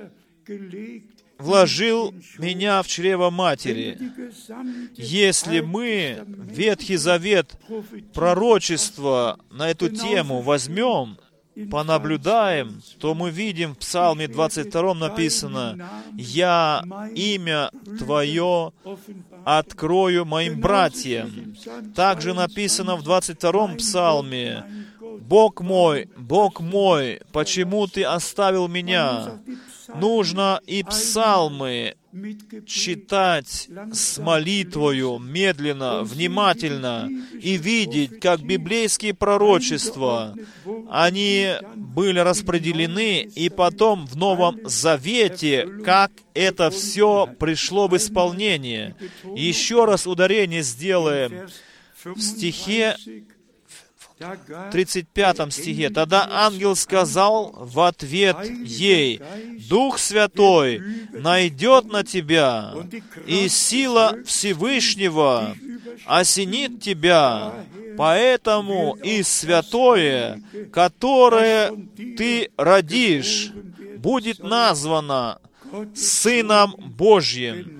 Speaker 1: вложил меня в чрево матери». Если мы Ветхий Завет, пророчество на эту тему возьмем, понаблюдаем, то мы видим в Псалме двадцать втором написано: «Я имя Твое открою моим братьям». Также написано в двадцать втором Псалме: «Бог мой, Бог мой, почему Ты оставил меня?» Нужно и псалмы читать с молитвою, медленно, внимательно, и видеть, как библейские пророчества, они были распределены, и потом в Новом Завете, как это все пришло в исполнение. Еще раз ударение сделаем в стихе, в тридцать пятом стихе. «Тогда ангел сказал в ответ ей: Дух Святой найдет на тебя, и сила Всевышнего осенит тебя, поэтому и святое, которое ты родишь, будет названо Сыном Божьим».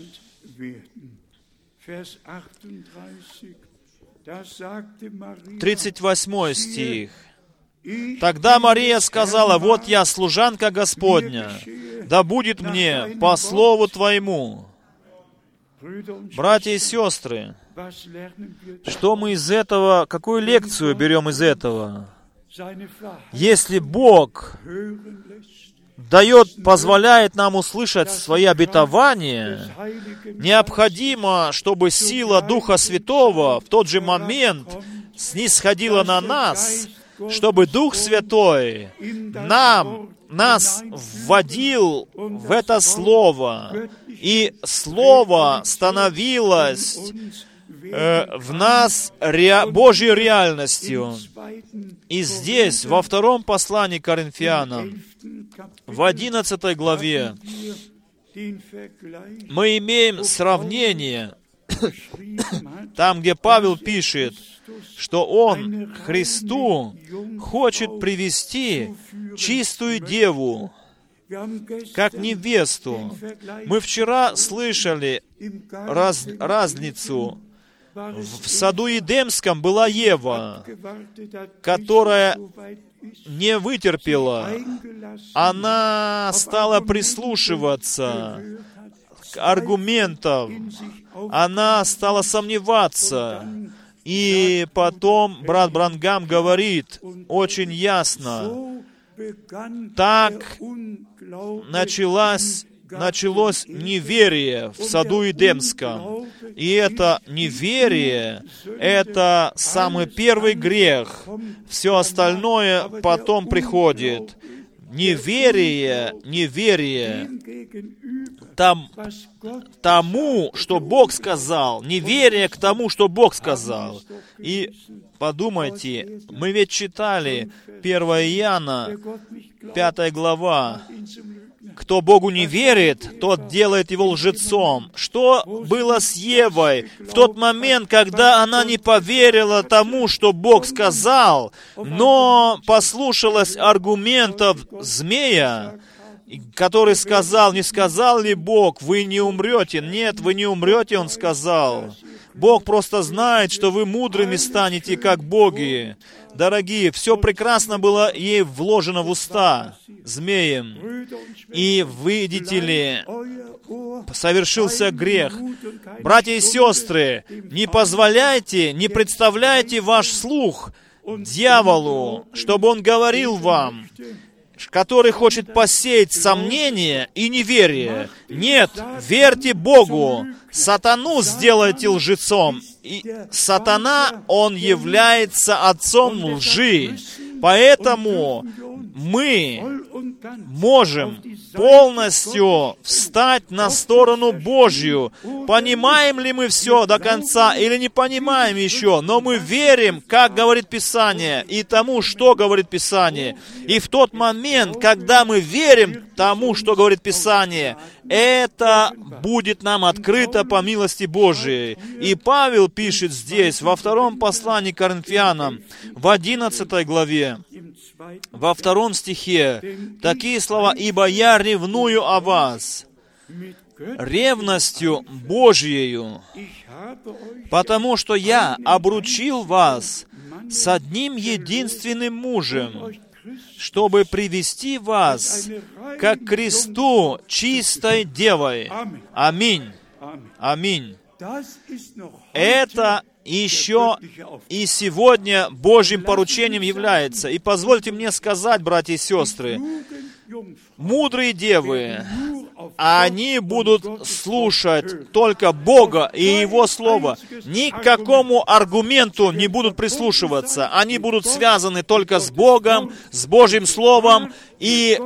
Speaker 1: тридцать восьмой стих. «Тогда Мария сказала: вот я, служанка Господня, да будет мне по слову Твоему». Братья и сестры, что мы из этого, какую лекцию берем из этого? Если Бог дает, позволяет нам услышать свои обетования, необходимо, чтобы сила Духа Святого в тот же момент снисходила на нас, чтобы Дух Святой нам, нас вводил в это Слово, и Слово становилось э, в нас ре, Божьей реальностью. И здесь, во втором послании к Коринфянам, в одиннадцатой главе, мы имеем сравнение, там, где Павел пишет, что он Христу хочет привести чистую деву, как невесту. Мы вчера слышали раз, разницу. В саду Эдемском была Ева, которая не вытерпела. Она стала прислушиваться к аргументам. Она стала сомневаться. И потом брат Бранхам говорит очень ясно: так началась началось неверие в саду Эдемском. И это неверие, это самый первый грех. Все остальное потом приходит. Неверие, неверие там, тому, что Бог сказал. Неверие к тому, что Бог сказал. И подумайте, мы ведь читали первое Иоанна, пятая глава. Кто Богу не верит, тот делает его лжецом. Что было с Евой в тот момент, когда она не поверила тому, что Бог сказал, но послушалась аргументов змея, который сказал, не сказал ли Бог, вы не умрете? Нет, вы не умрете, он сказал. Бог просто знает, что вы мудрыми станете, как боги. Дорогие, все прекрасно было ей вложено в уста змеем. И, видите ли, совершился грех. Братья и сестры, не позволяйте, не представляйте ваш слух дьяволу, чтобы он говорил вам, который хочет посеять сомнение и неверие. Нет, верьте Богу. Сатану сделайте лжецом. И сатана, он является отцом лжи. Поэтому мы можем полностью встать на сторону Божью. Понимаем ли мы все до конца или не понимаем еще, но мы верим, как говорит Писание, и тому, что говорит Писание. И в тот момент, когда мы верим тому, что говорит Писание, это будет нам открыто по милости Божией. И Павел пишет здесь, во втором послании к Коринфянам, в одиннадцатой главе, во втором стихе, такие слова: «Ибо я ревную о вас ревностью Божьею, потому что я обручил вас с одним единственным мужем, чтобы привести вас ко кресту чистой девой». Аминь. Аминь. Это еще и сегодня Божьим поручением является. И позвольте мне сказать, братья и сестры, мудрые девы, они будут слушать только Бога и Его Слово. Ни к какому аргументу не будут прислушиваться. Они будут связаны только с Богом, с Божьим Словом, и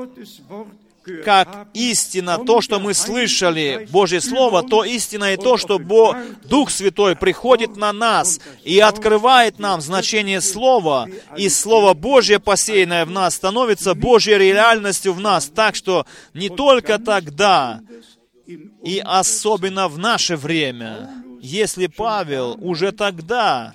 Speaker 1: как истина, то, что мы слышали, Божье Слово, то истина и то, что Бог, Дух Святой приходит на нас и открывает нам значение Слова, и Слово Божье, посеянное в нас, становится Божьей реальностью в нас. Так что не только тогда, и особенно в наше время, если Павел уже тогда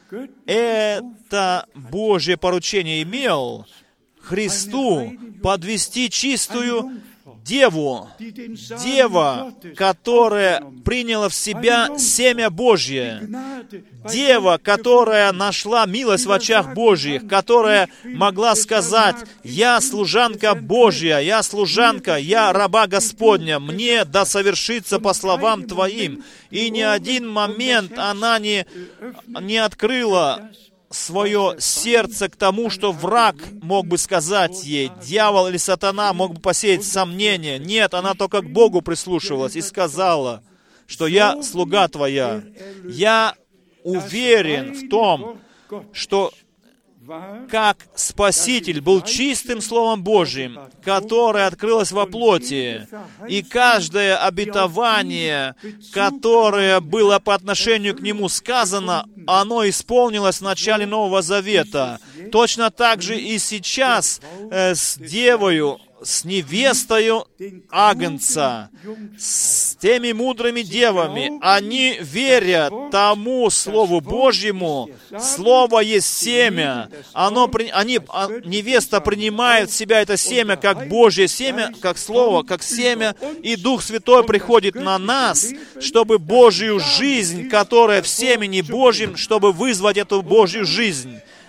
Speaker 1: это Божье поручение имел, Христу подвести чистую деву, дева, которая приняла в себя семя Божье, дева, которая нашла милость в очах Божьих, которая могла сказать: «Я служанка Божья, я служанка, я раба Господня, мне да совершится по словам Твоим». И ни один момент она не, не открыла свое сердце к тому, что враг мог бы сказать ей, дьявол или сатана мог бы посеять сомнения. Нет, она только к Богу прислушивалась и сказала, что я слуга Твоя. Я уверен в том, что как Спаситель был чистым Словом Божьим, которое открылось во плоти, и каждое обетование, которое было по отношению к Нему сказано, оно исполнилось в начале Нового Завета. Точно так же и сейчас э, с девою, с невестою Агнца, с теми мудрыми девами, они верят тому Слову Божьему. Слово есть семя. Оно, они, невеста принимает в себя это семя как Божье семя, как Слово, как семя, и Дух Святой приходит на нас, чтобы Божью жизнь, которая в семени Божьем, чтобы вызвать эту Божью жизнь.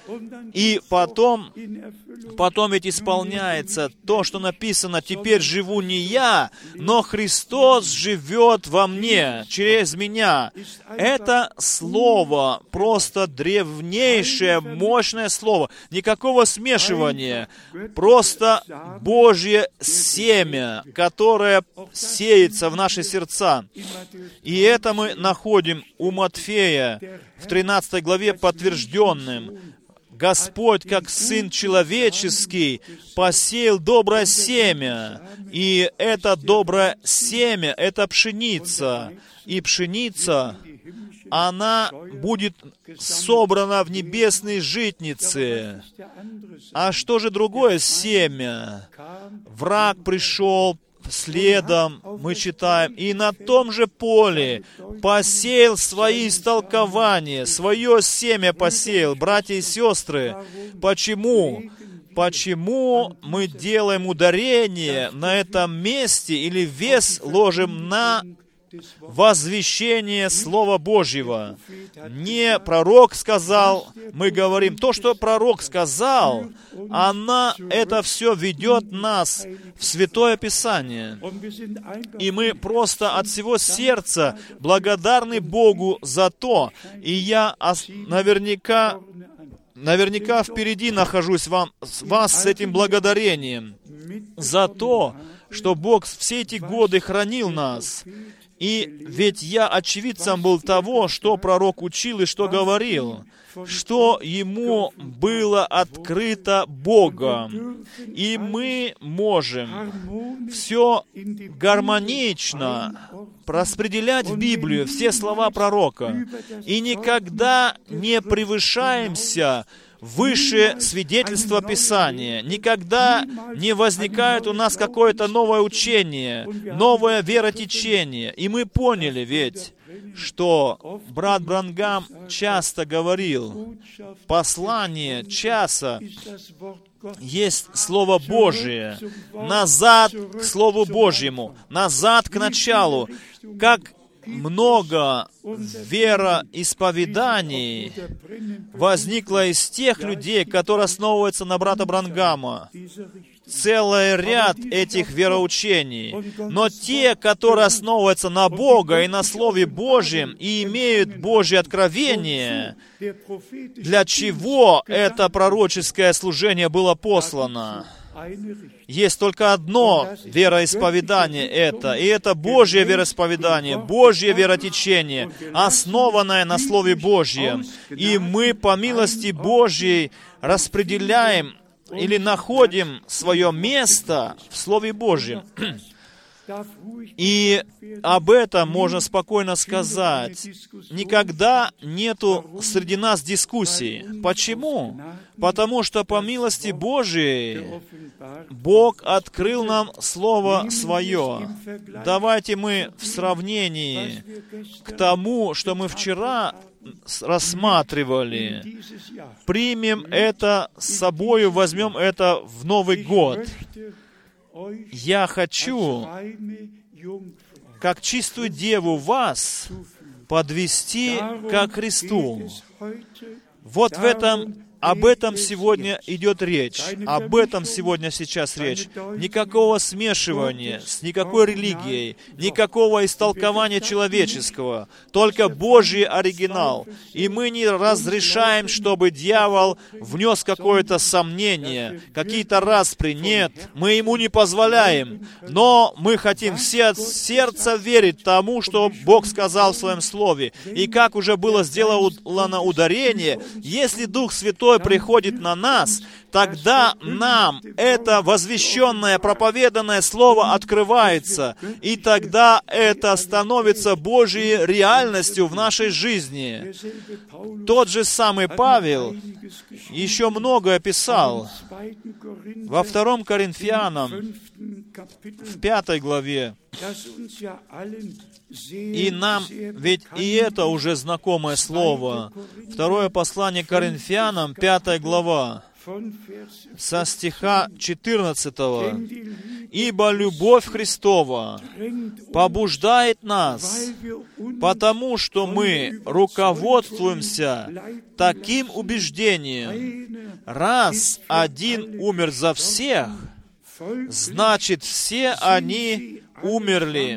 Speaker 1: И потом, потом ведь исполняется то, что написано: «Теперь живу не я, но Христос живет во мне, через меня». Это слово просто древнейшее, мощное слово. Никакого смешивания. Просто Божье семя, которое сеется в наши сердца. И это мы находим у Матфея в тринадцатой главе подтвержденным. Господь, как Сын Человеческий, посеял доброе семя. И это доброе семя — это пшеница. И пшеница, она будет собрана в небесные житницы. А что же другое семя? Враг пришел следом, мы читаем, и на том же поле посеял свои истолкования, свое семя посеял. Братья и сестры, почему? Почему мы делаем ударение на этом месте или вес ложим на возвещение Слова Божьего? Не пророк сказал, мы говорим, то, что пророк сказал, она, это все ведет нас в Святое Писание. И мы просто от всего сердца благодарны Богу за то. И я наверняка, наверняка впереди нахожусь вам, вас с этим благодарением за то, что Бог все эти годы хранил нас. И ведь я очевидцем был того, что пророк учил и что говорил, что ему было открыто Богом. И мы можем все гармонично распределять в Библию, все слова пророка, и никогда не превышаемся выше свидетельства Писания. Никогда не возникает у нас какое-то новое учение, новое веротечение. И мы поняли ведь, что брат Бранхам часто говорил, послание часа есть Слово Божие. Назад к Слову Божьему, назад к началу. Как много вероисповеданий возникло из тех людей, которые основываются на брата Бранхама. Целый ряд этих вероучений. Но те, которые основываются на Бога и на Слове Божьем и имеют Божье откровение, для чего это пророческое служение было послано? Есть только одно вероисповедание это, и это Божье вероисповедание, Божье веротечение, основанное на Слове Божьем. И мы по милости Божьей распределяем или находим свое место в Слове Божьем. И об этом можно спокойно сказать. Никогда нету среди нас дискуссий. Почему? Потому что по милости Божией Бог открыл нам Слово Свое. Давайте мы в сравнении к тому, что мы вчера рассматривали, примем это с собою, возьмем это в Новый год. Я хочу, как чистую деву, вас подвести ко Христу. Вот в этом, об этом сегодня идет речь. Об этом сегодня сейчас речь. Никакого смешивания с никакой религией, никакого истолкования человеческого. Только Божий оригинал. И мы не разрешаем, чтобы дьявол внес какое-то сомнение, какие-то распри. Нет, мы ему не позволяем. Но мы хотим все от сердца верить тому, что Бог сказал в Своем Слове. И как уже было сделано ударение, если Дух Святой приходит на нас, тогда нам это возвещенное, проповеданное Слово открывается, и тогда это становится Божьей реальностью в нашей жизни. Тот же самый Павел еще многое писал во втором Коринфянам, в пятой главе. И нам, ведь и это уже знакомое слово. Второе послание к Коринфянам, пятая глава, со стиха четырнадцатого. «Ибо любовь Христова побуждает нас, потому что мы руководствуемся таким убеждением: раз один умер за всех, значит, все они умерли.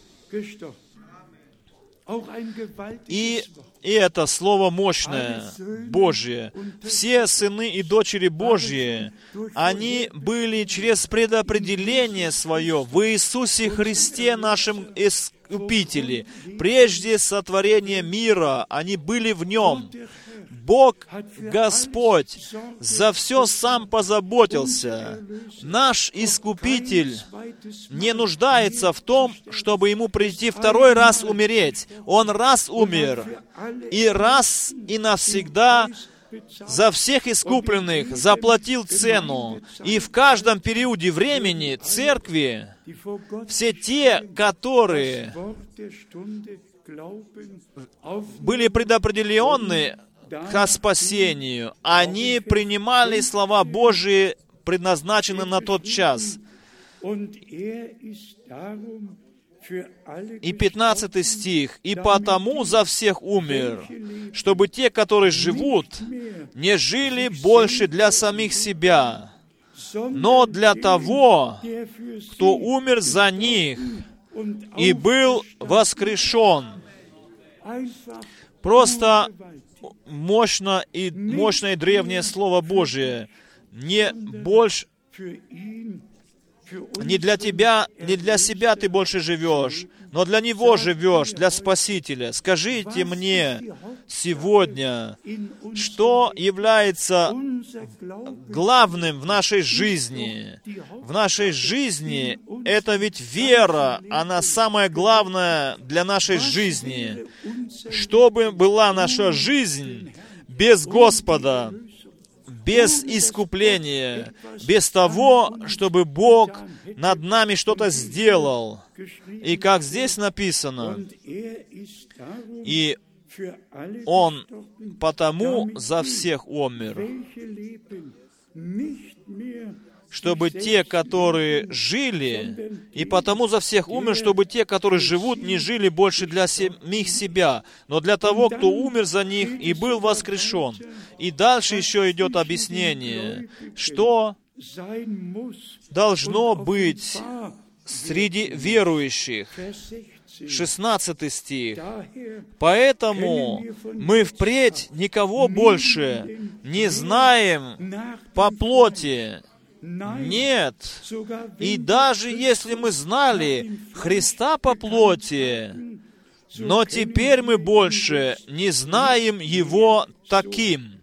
Speaker 1: И, и это слово мощное, Божье. Все сыны и дочери Божьи, они были через предопределение свое в Иисусе Христе, нашем Искупителе. Прежде сотворения мира они были в Нем. Бог, Господь, за все Сам позаботился. Наш Искупитель не нуждается в том, чтобы Ему прийти второй раз умереть. Он раз умер, и раз и навсегда за всех искупленных заплатил цену. И в каждом периоде времени Церкви, все те, которые были предопределены к спасению, они принимали слова Божии, предназначенные на тот час. И пятнадцатый стих. «И потому за всех умер, чтобы те, которые живут, не жили больше для самих себя, но для того, кто умер за них и был воскрешен». Просто мощно и мощное древнее Слово Божие. Не больше, не для тебя, не для себя ты больше живешь, но для Него живешь, для Спасителя. Скажите мне сегодня, что является главным в нашей жизни? В нашей жизни это ведь вера, она самая главная для нашей жизни. Чтобы была наша жизнь без Господа, без искупления, без того, чтобы Бог над нами что-то сделал. И как здесь написано, и Он потому за всех умер, чтобы те, которые жили, и потому за всех умер, чтобы те, которые живут, не жили больше для самих себя, но для того, кто умер за них и был воскрешен. И дальше еще идет объяснение, что должно быть среди верующих. шестнадцатый стих. «Поэтому мы впредь никого больше не знаем по плоти». Нет. И даже если мы знали Христа по плоти, но теперь мы больше не знаем Его таким.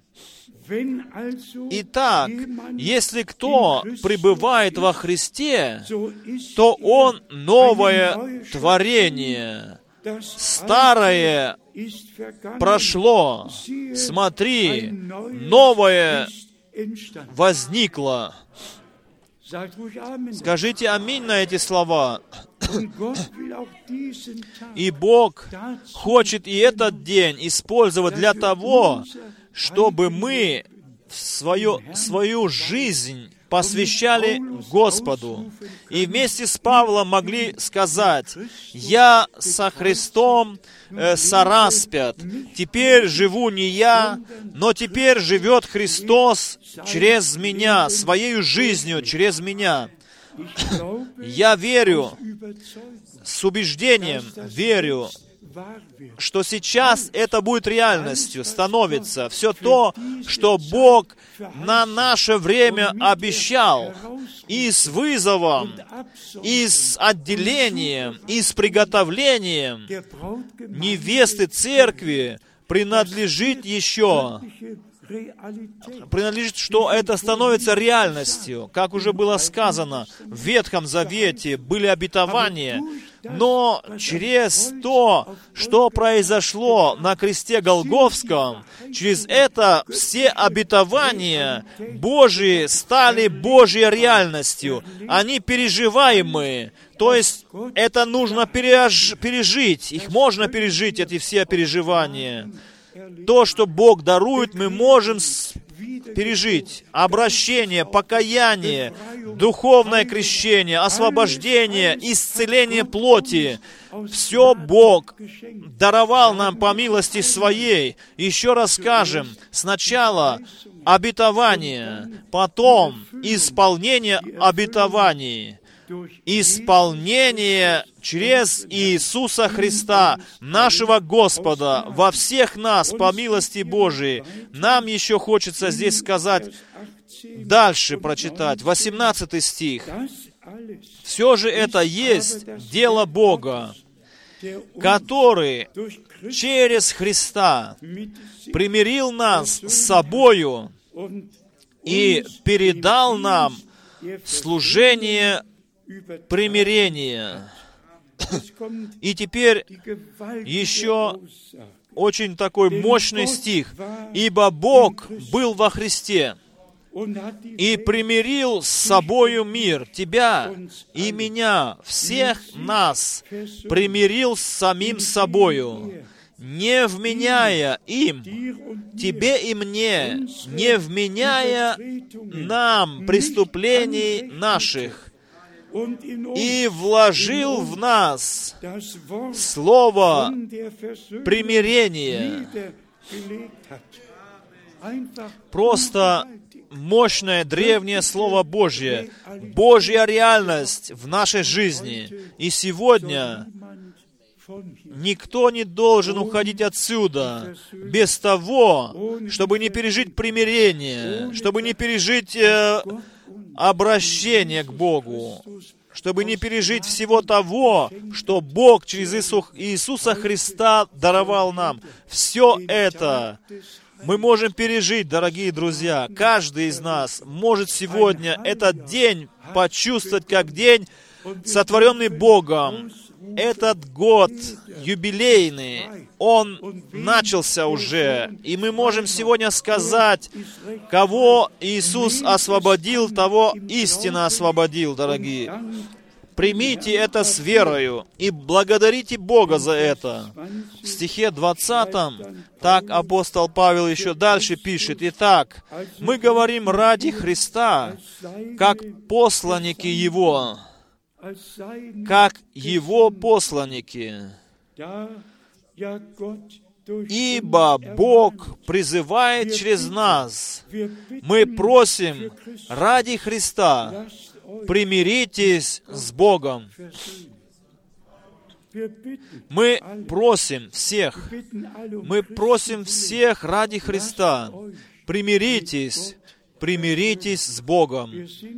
Speaker 1: Итак, если кто пребывает во Христе, то он новое творение. Старое прошло. Смотри, новое возникло. Скажите аминь на эти слова. И Бог хочет и этот день использовать для того, чтобы мы свою, свою жизнь посвящали Господу. И вместе с Павлом могли сказать: «Я со Христом э, сораспят. Теперь живу не я, но теперь живет Христос через меня, своей жизнью через меня». Я верю, с убеждением верю, что сейчас это будет реальностью, становится. Все то, что Бог на наше время обещал, и с вызовом, и с отделением, и с приготовлением невесты церкви принадлежит еще, принадлежит, что это становится реальностью. Как уже было сказано, в Ветхом Завете были обетования, но через то, что произошло на кресте Голгофском, через это все обетования Божьи стали Божьей реальностью. Они переживаемые. То есть это нужно переж... пережить. Их можно пережить, эти все переживания. То, что Бог дарует, мы можем пережить. Обращение, покаяние, духовное крещение, освобождение, исцеление плоти. Все Бог даровал нам по милости Своей. Еще раз скажем, сначала обетование, потом исполнение обетований. Исполнение через Иисуса Христа, нашего Господа, во всех нас, по милости Божией. Нам еще хочется здесь сказать, дальше прочитать, восемнадцатый стих. «Все же это есть дело Бога, который через Христа примирил нас с собою и передал нам служение примирения». И теперь еще очень такой мощный стих. «Ибо Бог был во Христе и примирил с собою мир, тебя и меня, всех нас, примирил с самим собою, не вменяя им, тебе и мне, не вменяя нам преступлений наших, и вложил в нас слово примирения». Просто мощное древнее Слово Божье, Божья реальность в нашей жизни. И сегодня никто не должен уходить отсюда без того, чтобы не пережить примирение, чтобы не пережить э, обращение к Богу, чтобы не пережить всего того, что Бог через Иисуса Христа даровал нам. Все это мы можем пережить, дорогие друзья. Каждый из нас может сегодня этот день почувствовать как день, сотворенный Богом. Этот год юбилейный, он начался уже, и мы можем сегодня сказать, кого Иисус освободил, того истинно освободил, дорогие. Примите это с верою и благодарите Бога за это. В стихе двадцатом так апостол Павел еще дальше пишет: «Итак, мы говорим ради Христа, как посланники Его». Как Его посланники. «Ибо Бог призывает через нас. Мы просим ради Христа, примиритесь с Богом». Мы просим всех, мы просим всех ради Христа, примиритесь, примиритесь с Богом.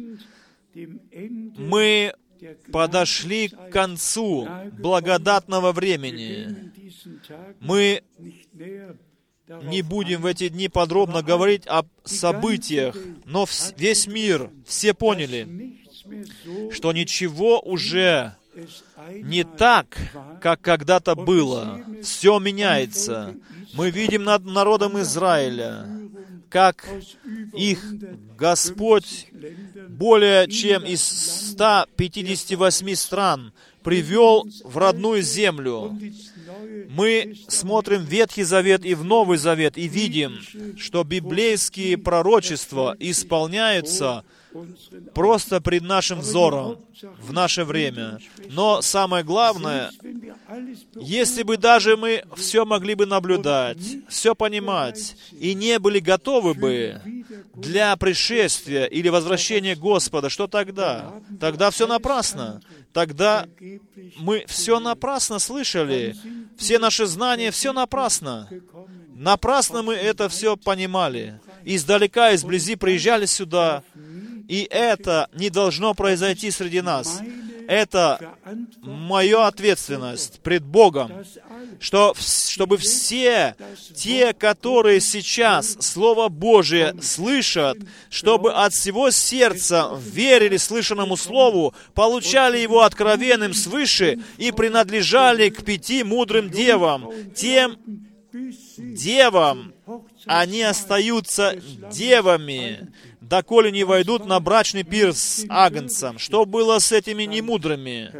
Speaker 1: Мы подошли к концу благодатного времени. Мы не будем в эти дни подробно говорить о событиях, но весь мир, все поняли, что ничего уже не так, как когда-то было. Все меняется. Мы видим над народом Израиля, как их Господь более чем из ста пятидесяти восьми стран привел в родную землю. Мы смотрим в Ветхий Завет и в Новый Завет и видим, что библейские пророчества исполняются просто пред нашим взором в наше время. Но самое главное, если бы даже мы все могли бы наблюдать, все понимать, и не были готовы бы для пришествия или возвращения Господа, что тогда? Тогда все напрасно. Тогда мы все напрасно слышали. Все наши знания, все напрасно. Напрасно мы это все понимали. Издалека, изблизи приезжали сюда. И это не должно произойти среди нас. Это моя ответственность пред Богом, что, чтобы все те, которые сейчас Слово Божие слышат, чтобы от всего сердца верили слышанному Слову, получали его откровенным свыше и принадлежали к пяти мудрым девам. Тем девам они остаются девами, доколе не войдут на брачный пир с Агнцем. Что было с этими немудрыми?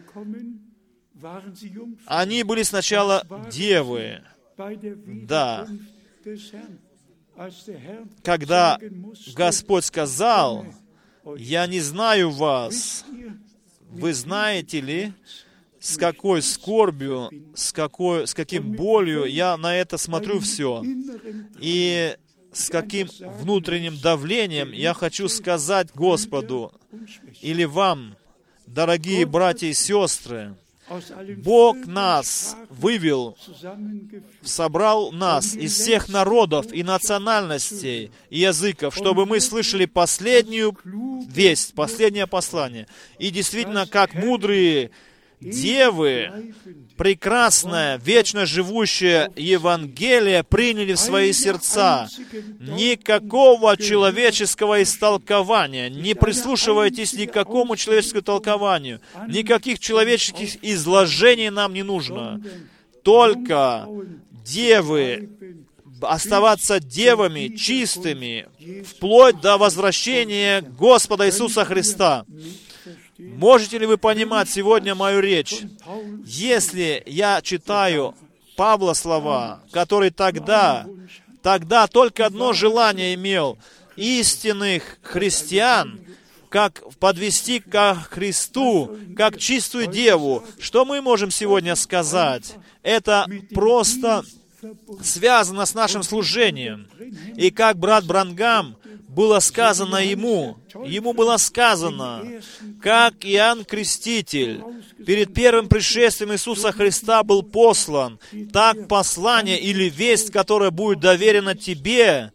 Speaker 1: Они были сначала девы. Да. Когда Господь сказал, Я не знаю вас. Вы знаете ли, с какой скорбью, с, какой, с каким болью я на это смотрю все. И с каким внутренним давлением я хочу сказать Господу или вам, дорогие братья и сестры, Бог нас вывел, собрал нас из всех народов и национальностей и языков, чтобы мы слышали последнюю весть, последнее послание. И действительно, как мудрые девы, прекрасное, вечно живущее Евангелие приняли в свои сердца. Никакого человеческого истолкования. Не прислушивайтесь ни к какому человеческому толкованию. Никаких человеческих изложений нам не нужно. Только девы, оставаться девами, чистыми, вплоть до возвращения Господа Иисуса Христа. Можете ли вы понимать сегодня мою речь? Если я читаю Павла слова, который тогда, тогда только одно желание имел — истинных христиан, как подвести ко Христу, как чистую деву, что мы можем сегодня сказать? Это просто связано с нашим служением. И как брат Бранхам, было сказано ему, ему было сказано, как Иоанн Креститель перед первым пришествием Иисуса Христа был послан, так послание или весть, которая будет доверена тебе,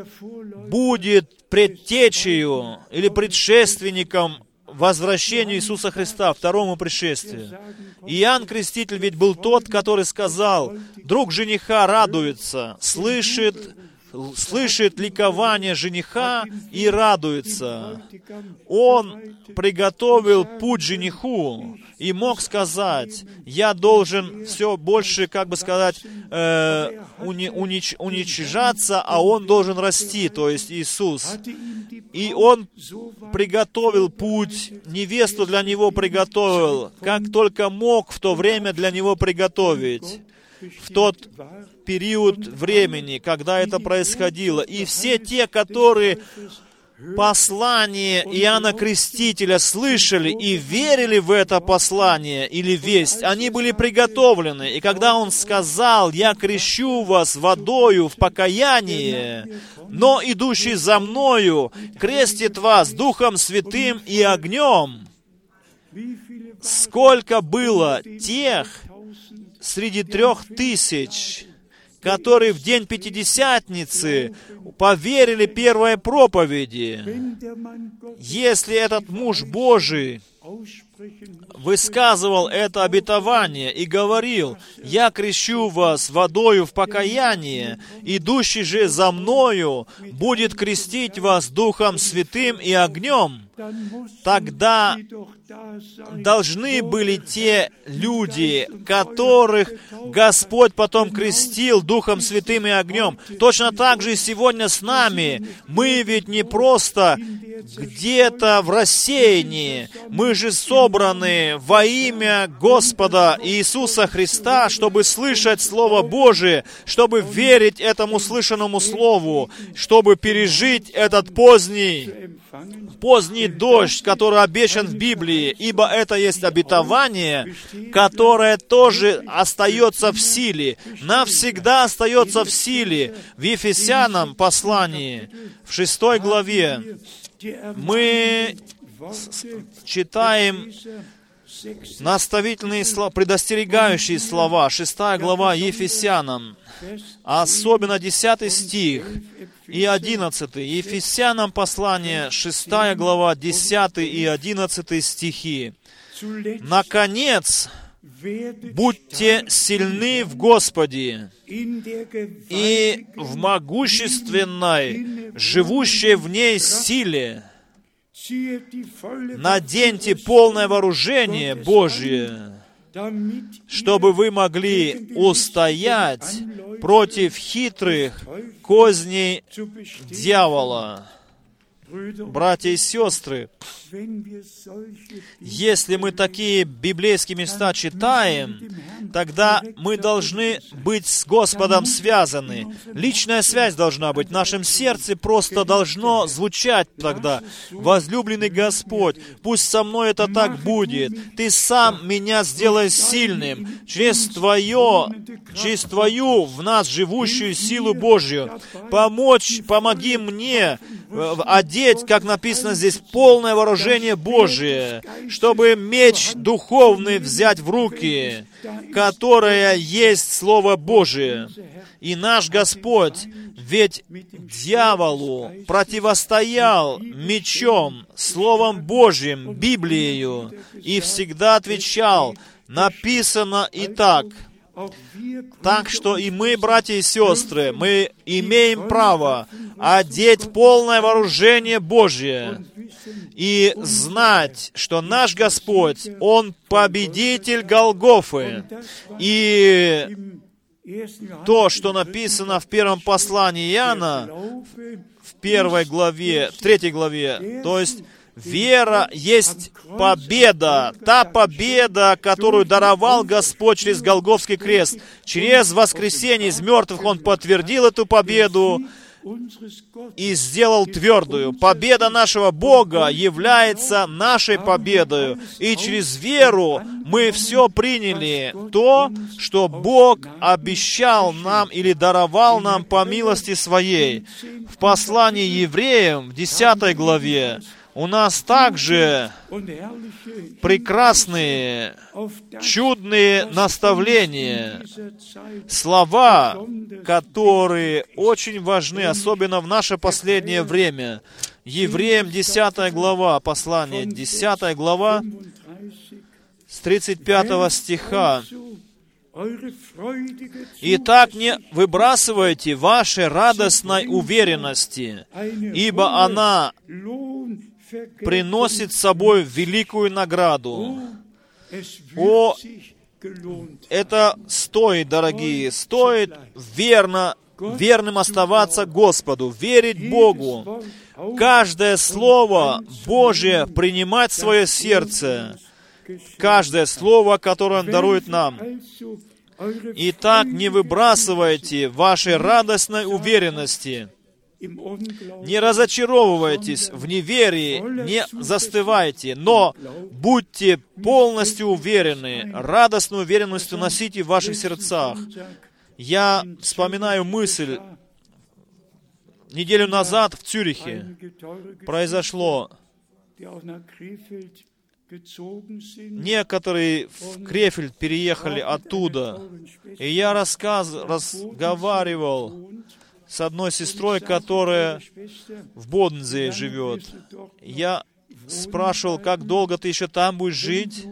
Speaker 1: будет предтечею или предшественником возвращению Иисуса Христа, второму пришествию. Иоанн Креститель ведь был тот, который сказал, друг жениха радуется, слышит, слышит ликование жениха и радуется. Он приготовил путь жениху и мог сказать, я должен все больше, как бы сказать, э, уни, унич, уничижаться, а он должен расти, то есть Иисус. И он приготовил путь, невесту для него приготовил, как только мог в то время для него приготовить. В тот период времени, когда это происходило. И все те, которые послание Иоанна Крестителя слышали и верили в это послание или весть, они были приготовлены. И когда он сказал, «Я крещу вас водою в покаяние, но идущий за мною крестит вас Духом Святым и огнем», сколько было тех среди трех тысяч, которые в день Пятидесятницы поверили первой проповеди. Если этот муж Божий высказывал это обетование и говорил, «Я крещу вас водою в покаяние, идущий же за мною будет крестить вас Духом Святым и огнем», тогда должны были те люди, которых Господь потом крестил Духом Святым и огнем. Точно так же и сегодня с нами. Мы ведь не просто где-то в рассеянии. Мы же собраны во имя Господа Иисуса Христа, чтобы слышать Слово Божие, чтобы верить этому слышанному Слову, чтобы пережить этот поздний поздний дождь, который обещан в Библии, ибо это есть обетование, которое тоже остается в силе, навсегда остается в силе. В Ефесянам послании, в шестой главе, мы читаем наставительные слова, предостерегающие слова, шестая глава Ефесянам, особенно десятый стих и одиннадцатый. Ефесянам послание, шестая глава, десятый и одиннадцатый стихи. «Наконец, будьте сильны в Господе и в могущественной, живущей в ней силе. Наденьте полное вооружение Божие, чтобы вы могли устоять против хитрых козней дьявола». Братья и сестры, если мы такие библейские места читаем, тогда мы должны быть с Господом связаны. Личная связь должна быть. В нашем сердце просто должно звучать тогда: «Возлюбленный Господь, пусть со мной это так будет. Ты сам меня сделай сильным через Твое, через Твою в нас живущую силу Божью. Помочь, помоги мне одеть, как написано здесь, полное вооружение Божие, чтобы меч духовный взять в руки, которое есть Слово Божие». И наш Господь ведь дьяволу противостоял мечом, Словом Божьим, Библией, и всегда отвечал: «Написано и так». Так что и мы, братья и сестры, мы имеем право одеть полное вооружение Божье и знать, что наш Господь, Он победитель Голгофы. И то, что написано в первом послании Иоанна, в первой главе, в третьей главе, то есть вера есть победа, та победа, которую даровал Господь через Голгофский крест. Через воскресение из мертвых Он подтвердил эту победу и сделал твердую. Победа нашего Бога является нашей победой. И через веру мы все приняли, то, что Бог обещал нам или даровал нам по милости Своей. В послании Евреям, в десятой главе, у нас также прекрасные, чудные наставления, слова, которые очень важны, особенно в наше последнее время. Евреям десятая глава, послание десятая глава, с тридцать пятого стиха. «Итак, не выбрасывайте вашей радостной уверенности, ибо она приносит с собой великую награду». О, это стоит, дорогие, стоит верно, верным оставаться Господу, верить Богу, каждое Слово Божие принимать в свое сердце, каждое Слово, которое Он дарует нам. Итак, не выбрасывайте вашей радостной уверенности, не разочаровывайтесь в неверии, не застывайте, но будьте полностью уверены, радостной уверенностью носите в ваших сердцах. Я вспоминаю мысль, неделю назад в Цюрихе произошло. Некоторые в Крефельд переехали оттуда, и я рассказ, разговаривал с одной сестрой, которая в Бодензее живет. Я спрашивал: как долго ты еще там будешь жить?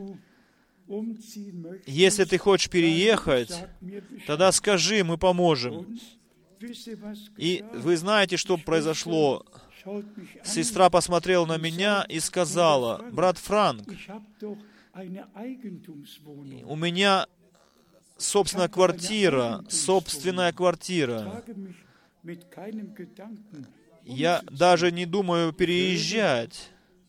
Speaker 1: Если ты хочешь переехать, тогда скажи, мы поможем. И вы знаете, что произошло? Сестра посмотрела на меня и сказала: брат Франк, у меня собственная квартира, собственная квартира. Я даже не думаю переезжать.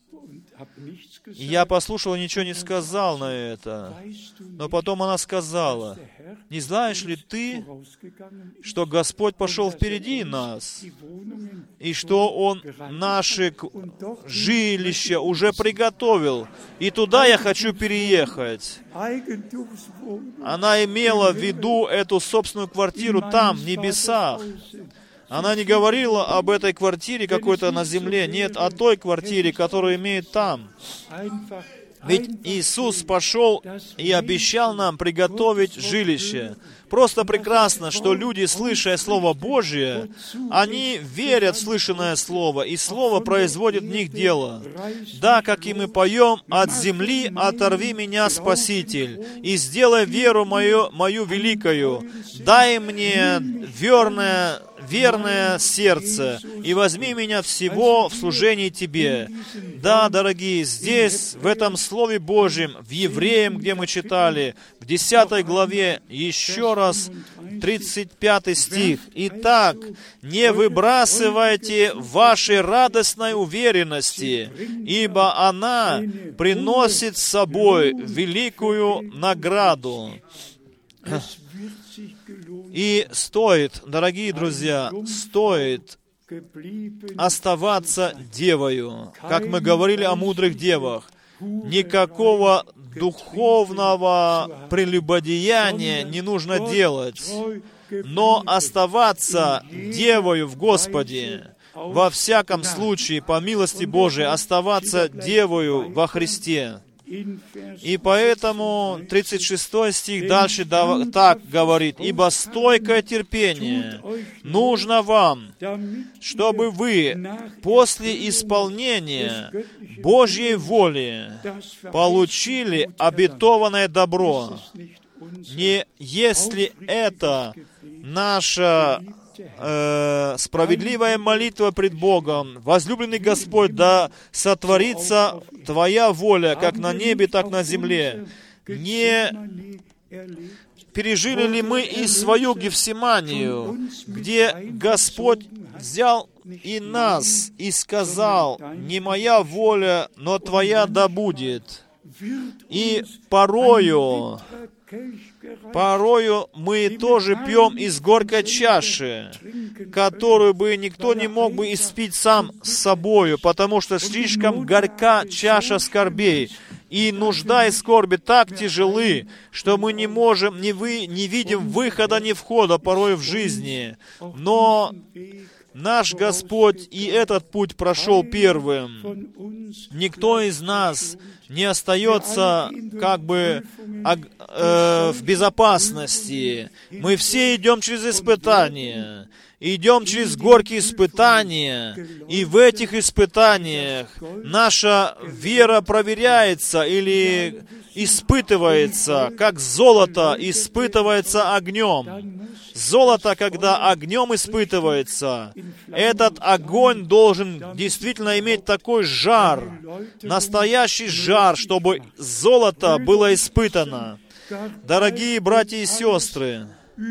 Speaker 1: Я послушал и ничего не сказал на это. Но потом она сказала: не знаешь ли ты, что Господь пошел впереди нас, и что Он наши жилища уже приготовил, и туда я хочу переехать. Она имела в виду эту собственную квартиру там, в небесах. Она не говорила об этой квартире какой-то на земле, нет, о той квартире, которую имеет там. Ведь Иисус пошел и обещал нам приготовить жилище. Просто прекрасно, что люди, слыша Слово Божие, они верят в слышанное Слово, и Слово производит в них дело. Да, как и мы поем: «От земли оторви меня, Спаситель, и сделай веру мою, мою великою. Дай мне верное, верное сердце, и возьми меня всего в служении Тебе». Да, дорогие, здесь, в этом Слове Божьем, в Евреям, где мы читали, в десятой главе, еще раз тридцать пятый стих. «Итак, не выбрасывайте вашей радостной уверенности, ибо она приносит с собой великую награду». И стоит, дорогие друзья, стоит оставаться девою. Как мы говорили о мудрых девах, никакого духовного прелюбодеяния не нужно делать, но оставаться девою в Господе, во всяком случае, по милости Божией, оставаться девою во Христе. И поэтому тридцать шестой стих дальше так говорит: «Ибо стойкое терпение нужно вам, чтобы вы после исполнения Божьей воли получили обетованное добро». Не если это наша э, справедливая молитва пред Богом: «Возлюбленный Господь, да сотворится Твоя воля, как на небе, так на земле». Не пережили ли мы и свою Гефсиманию, где Господь взял и нас и сказал: «Не моя воля, но Твоя да будет». И порою, порою мы тоже пьем из горькой чаши, которую бы никто не мог бы испить сам с собою, потому что слишком горька чаша скорбей. И нужда и скорби так тяжелы, что мы не можем, не, вы, не видим выхода, ни входа порой в жизни. Но наш Господь и этот путь прошел первым. Никто из нас не остается как бы э, в безопасности. Мы все идем через испытания. Идем через горькие испытания, и в этих испытаниях наша вера проверяется или испытывается, как золото испытывается огнем. Золото, когда огнем испытывается, этот огонь должен действительно иметь такой жар, настоящий жар, чтобы золото было испытано. Дорогие братья и сестры,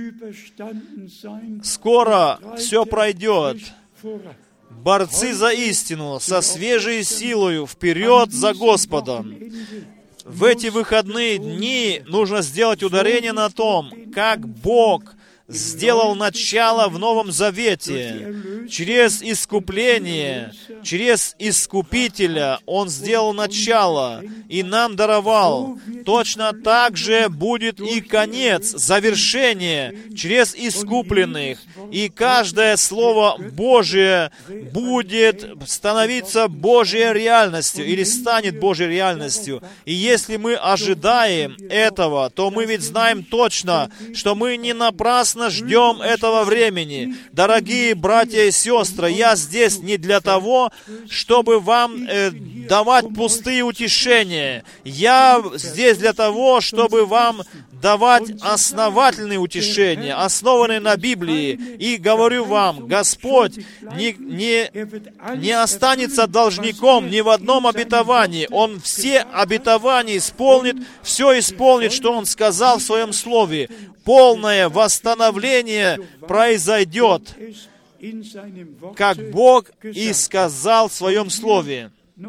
Speaker 1: скоро все пройдет. Борцы за истину со свежей силою вперед за Господом. В эти выходные дни нужно сделать ударение на том, как Бог сделал начало в Новом Завете. Через искупление, через Искупителя Он сделал начало и нам даровал. Точно так же будет и конец, завершение через искупленных. И каждое Слово Божие будет становиться Божьей реальностью или станет Божьей реальностью. И если мы ожидаем этого, то мы ведь знаем точно, что мы не напрасно ждем этого времени. Дорогие братья и сестры, я здесь не для того, чтобы вам э, давать пустые утешения. Я здесь для того, чтобы вам давать основательные утешения, основанные на Библии. И говорю вам, Господь не, не, не останется должником ни в одном обетовании. Он все обетования исполнит, все исполнит, что Он сказал в Своем Слове. Полное восстановление произойдет, как Бог и сказал в Своем Слове.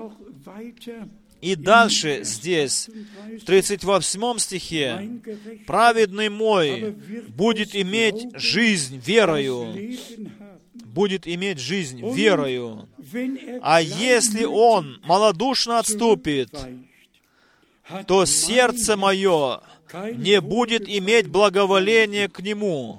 Speaker 1: И дальше здесь, в тридцать восьмом стихе, «Праведный мой будет иметь жизнь верою». Будет иметь жизнь верою. А если он малодушно отступит, то сердце мое не будет иметь благоволения к нему.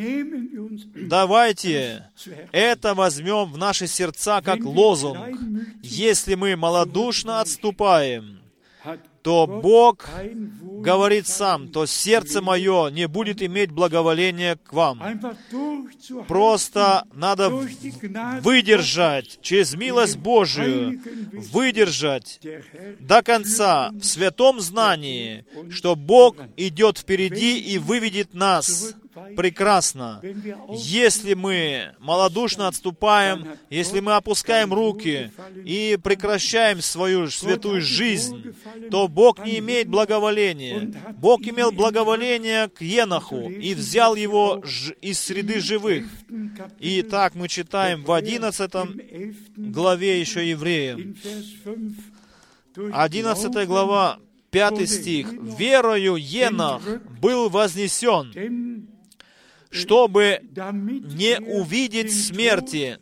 Speaker 1: Давайте это возьмем в наши сердца как лозунг. Если мы малодушно отступаем, то Бог говорит сам, то сердце мое не будет иметь благоволения к вам. Просто надо выдержать через милость Божию, выдержать до конца в святом знании, что Бог идет впереди и выведет нас. прекрасно. Если мы малодушно отступаем, если мы опускаем руки и прекращаем свою святую жизнь, то Бог не имеет благоволения. Бог имел благоволение к Еноху и взял его из среды живых. И так мы читаем в одиннадцатой главе еще Евреям. одиннадцатая глава, пятый стих. «Верою Енох был вознесен, чтобы не увидеть смерти,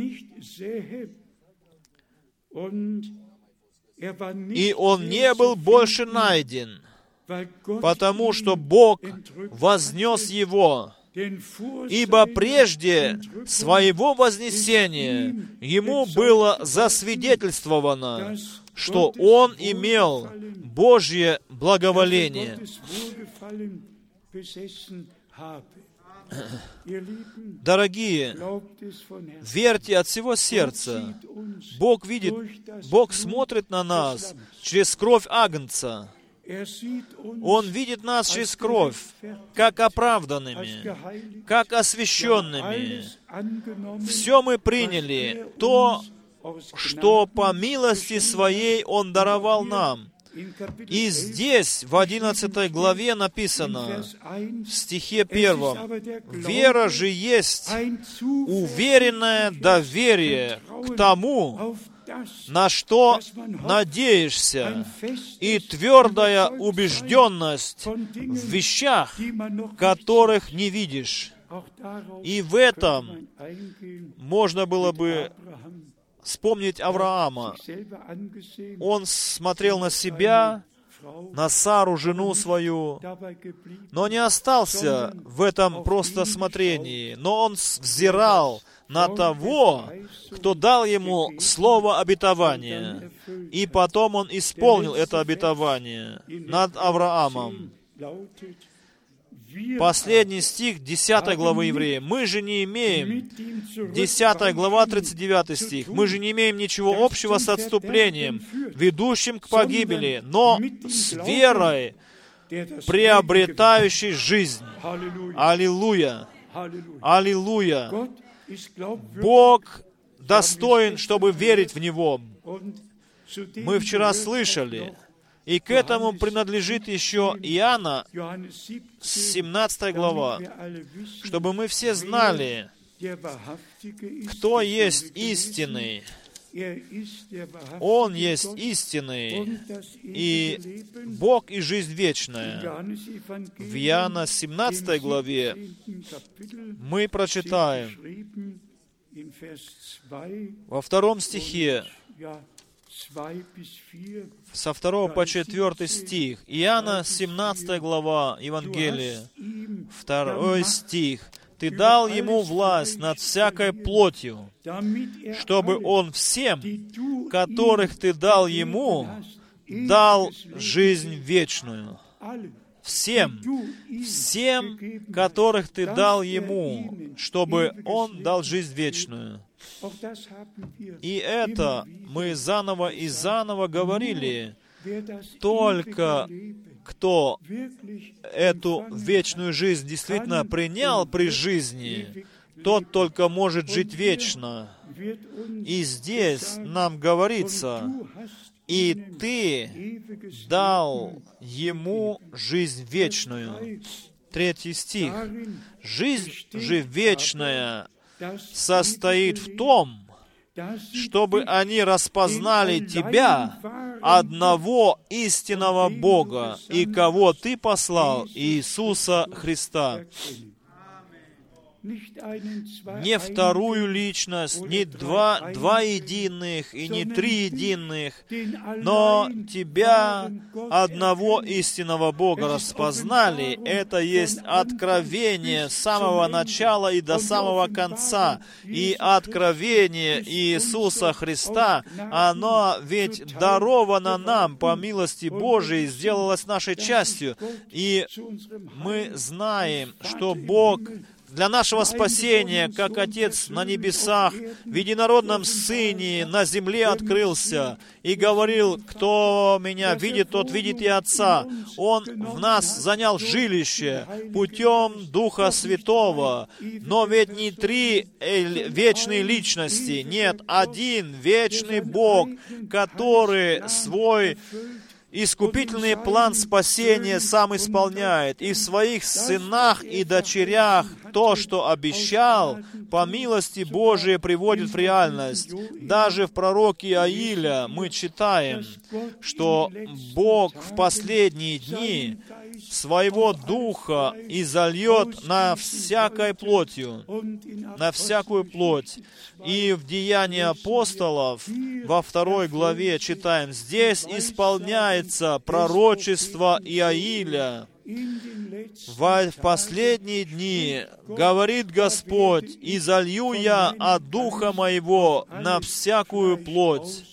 Speaker 1: и он не был больше найден, потому что Бог вознес его. Ибо прежде своего вознесения ему было засвидетельствовано, что он имел Божье благоволение». Дорогие, верьте от всего сердца. Бог видит, Бог смотрит на нас через кровь Агнца. Он видит нас через кровь, как оправданными, как освященными. Все мы приняли, то, что по милости Своей Он даровал нам. И здесь, в одиннадцатой главе написано, в стихе первом, «Вера же есть уверенное доверие к тому, на что надеешься, и твердая убежденность в вещах, которых не видишь». И в этом можно было бы вспомнить Авраама. Он смотрел на себя, на Сару, жену свою, но не остался в этом просто смотрении, но он взирал на того, кто дал ему слово обетования, и потом он исполнил это обетование над Авраамом. Последний стих десятой главы Евреям. «Мы же не имеем», десятая глава, тридцать девятый стих, «Мы же не имеем ничего общего с отступлением, ведущим к погибели, но с верой, приобретающей жизнь». Аллилуйя! Аллилуйя! Бог достоин, чтобы верить в Него. Мы вчера слышали, и к этому принадлежит еще Иоанна, семнадцатая глава, чтобы мы все знали, кто есть истинный. Он есть истинный, и Бог и жизнь вечная. В Иоанна семнадцатой главе мы прочитаем во втором стихе, со второго по четвертый стих. Иоанна, семнадцатая глава, Евангелие, второй стих. «Ты дал ему власть над всякой плотью, чтобы он всем, которых ты дал ему, дал жизнь вечную». Всем, всем, которых ты дал ему, чтобы он дал жизнь вечную. И это мы заново и заново говорили. Только кто эту вечную жизнь действительно принял при жизни, тот только может жить вечно. И здесь нам говорится, «И ты дал ему жизнь вечную». Третий стих. «Жизнь же вечная состоит в том, чтобы они распознали Тебя, одного истинного Бога, и кого Ты послал, Иисуса Христа». Не вторую личность, не два, два единых и не три единых, но Тебя, одного истинного Бога, распознали. Это есть откровение с самого начала и до самого конца. И откровение Иисуса Христа, оно ведь даровано нам по милости Божией, сделалось нашей частью. И мы знаем, что Бог для нашего спасения, как Отец на небесах, в единородном Сыне на земле открылся и говорил: «Кто Меня видит, тот видит и Отца». Он в нас занял жилище путем Духа Святого. Но ведь не три вечные личности, нет, один вечный Бог, который свой искупительный план спасения сам исполняет, и в своих сынах и дочерях то, что обещал, по милости Божией приводит в реальность. Даже в пророке Иаиля мы читаем, что Бог в последние дни Своего Духа изольет на всякой плотью, на всякую плоть. И в Деянии апостолов во второй главе читаем: «Здесь исполняется пророчество Иаиля. В последние дни, говорит Господь, изолью я от Духа Моего на всякую плоть».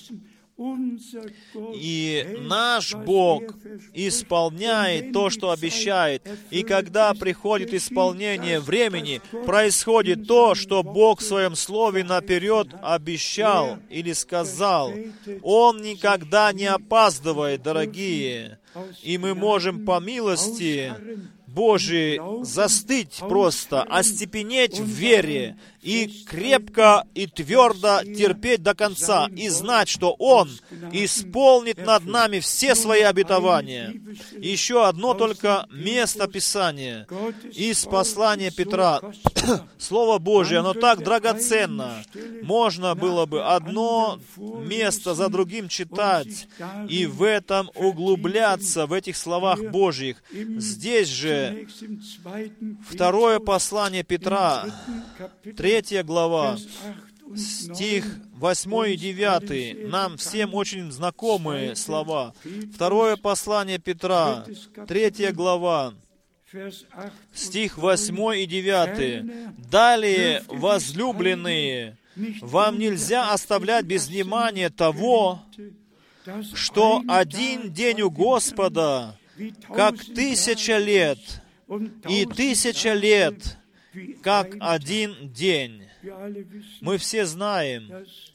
Speaker 1: И наш Бог исполняет то, что обещает. И когда приходит исполнение времени, происходит то, что Бог в Своем Слове наперед обещал или сказал. Он никогда не опаздывает, дорогие. И мы можем по милости Божией застыть просто, остепенеть в вере и крепко и твердо терпеть до конца, и знать, что Он исполнит над нами все Свои обетования. Еще одно только место Писания из послания Петра. Слово Божие, оно так драгоценно. Можно было бы одно место за другим читать и в этом углубляться, в этих словах Божьих. Здесь же второе послание Петра, третья глава, стих восьмой и девятый, нам всем очень знакомые слова. Второе послание Петра, третья глава, стих восьмой и девятый. «Далее, возлюбленные, вам нельзя оставлять без внимания того, что один день у Господа, как тысяча лет, и тысяча лет, как один день». Мы все знаем,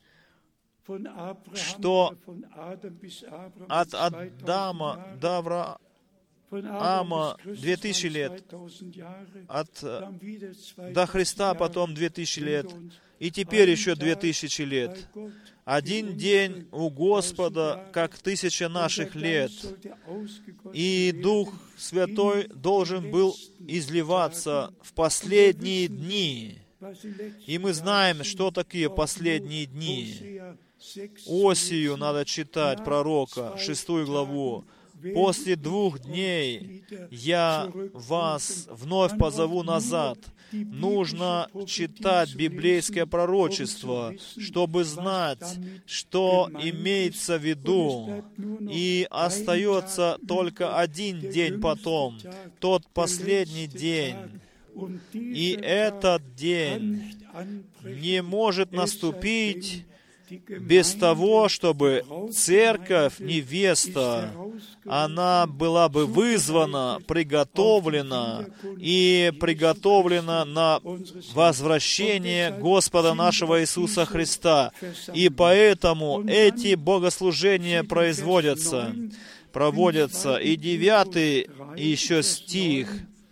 Speaker 1: что от Адама до Авраама две тысячи лет, от, до Христа потом две тысячи лет, и теперь еще две тысячи лет. Один день у Господа, как тысяча наших лет. И Дух Святой должен был изливаться в последние дни. И мы знаем, что такие последние дни. Осию надо читать пророка, шестую главу. «После двух дней я вас вновь позову назад». Нужно читать библейское пророчество, чтобы знать, что имеется в виду. И остается только один день потом, тот последний день. И этот день не может наступить без того, чтобы церковь, невеста, она была бы вызвана, приготовлена и приготовлена на возвращение Господа нашего Иисуса Христа. И поэтому эти богослужения производятся, проводятся. И девятый еще стих.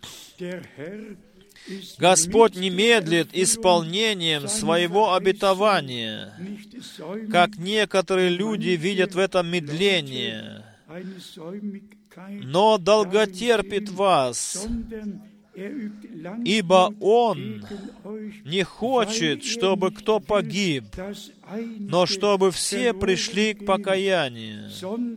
Speaker 1: «Господь не медлит исполнением Своего обетования, как некоторые люди видят в этом медление, но долготерпит вас, ибо Он не хочет, чтобы кто погиб, но чтобы все пришли к покаянию».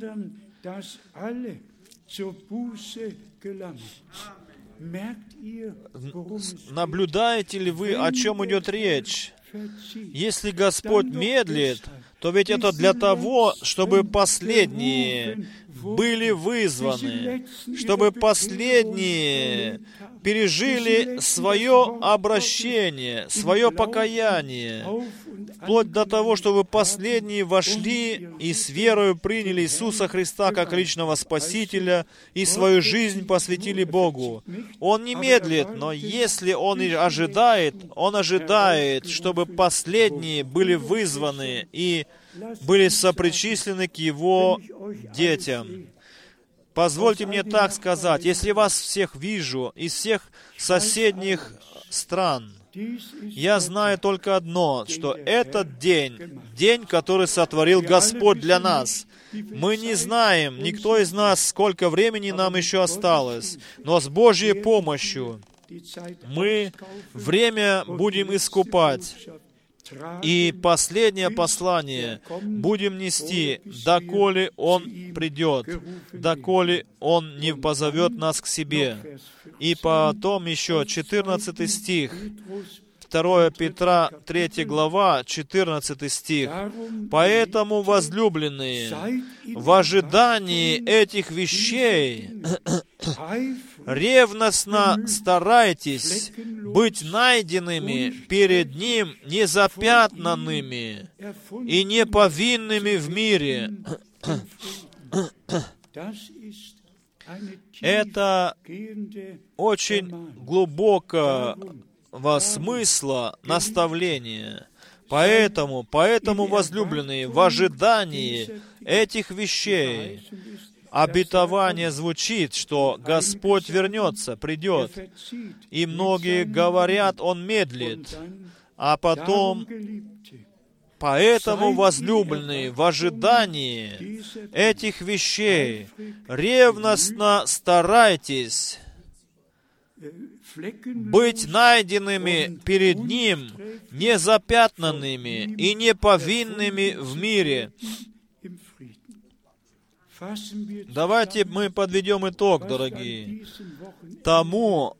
Speaker 1: Наблюдаете ли вы, о чем идет речь? Если Господь медлит, то ведь это для того, чтобы последние были вызваны, чтобы последние пережили свое обращение, свое покаяние, вплоть до того, чтобы последние вошли и с верою приняли Иисуса Христа как личного Спасителя и свою жизнь посвятили Богу. Он не медлит, но если Он и ожидает, Он ожидает, чтобы последние были вызваны и были сопричислены к Его детям. Позвольте мне так сказать, если вас всех вижу из всех соседних стран, я знаю только одно, что этот день, день, который сотворил Господь для нас. Мы не знаем, никто из нас, сколько времени нам еще осталось, но с Божьей помощью мы время будем искупать. И последнее послание будем нести, доколе Он придет, доколе Он не позовет нас к себе. И потом еще четырнадцатый стих, второе Петра, третья глава, четырнадцатый стих. «Поэтому, возлюбленные, в ожидании этих вещей ревностно старайтесь быть найденными перед Ним незапятнанными и неповинными в мире». Это очень глубокого смысла наставления. Поэтому, поэтому, возлюбленные, в ожидании этих вещей обетование звучит, что Господь вернется, придет. И многие говорят, Он медлит. А потом, поэтому, возлюбленные, в ожидании этих вещей ревностно старайтесь быть найденными перед Ним незапятнанными и неповинными в мире. Давайте мы подведем итог, дорогие, тому,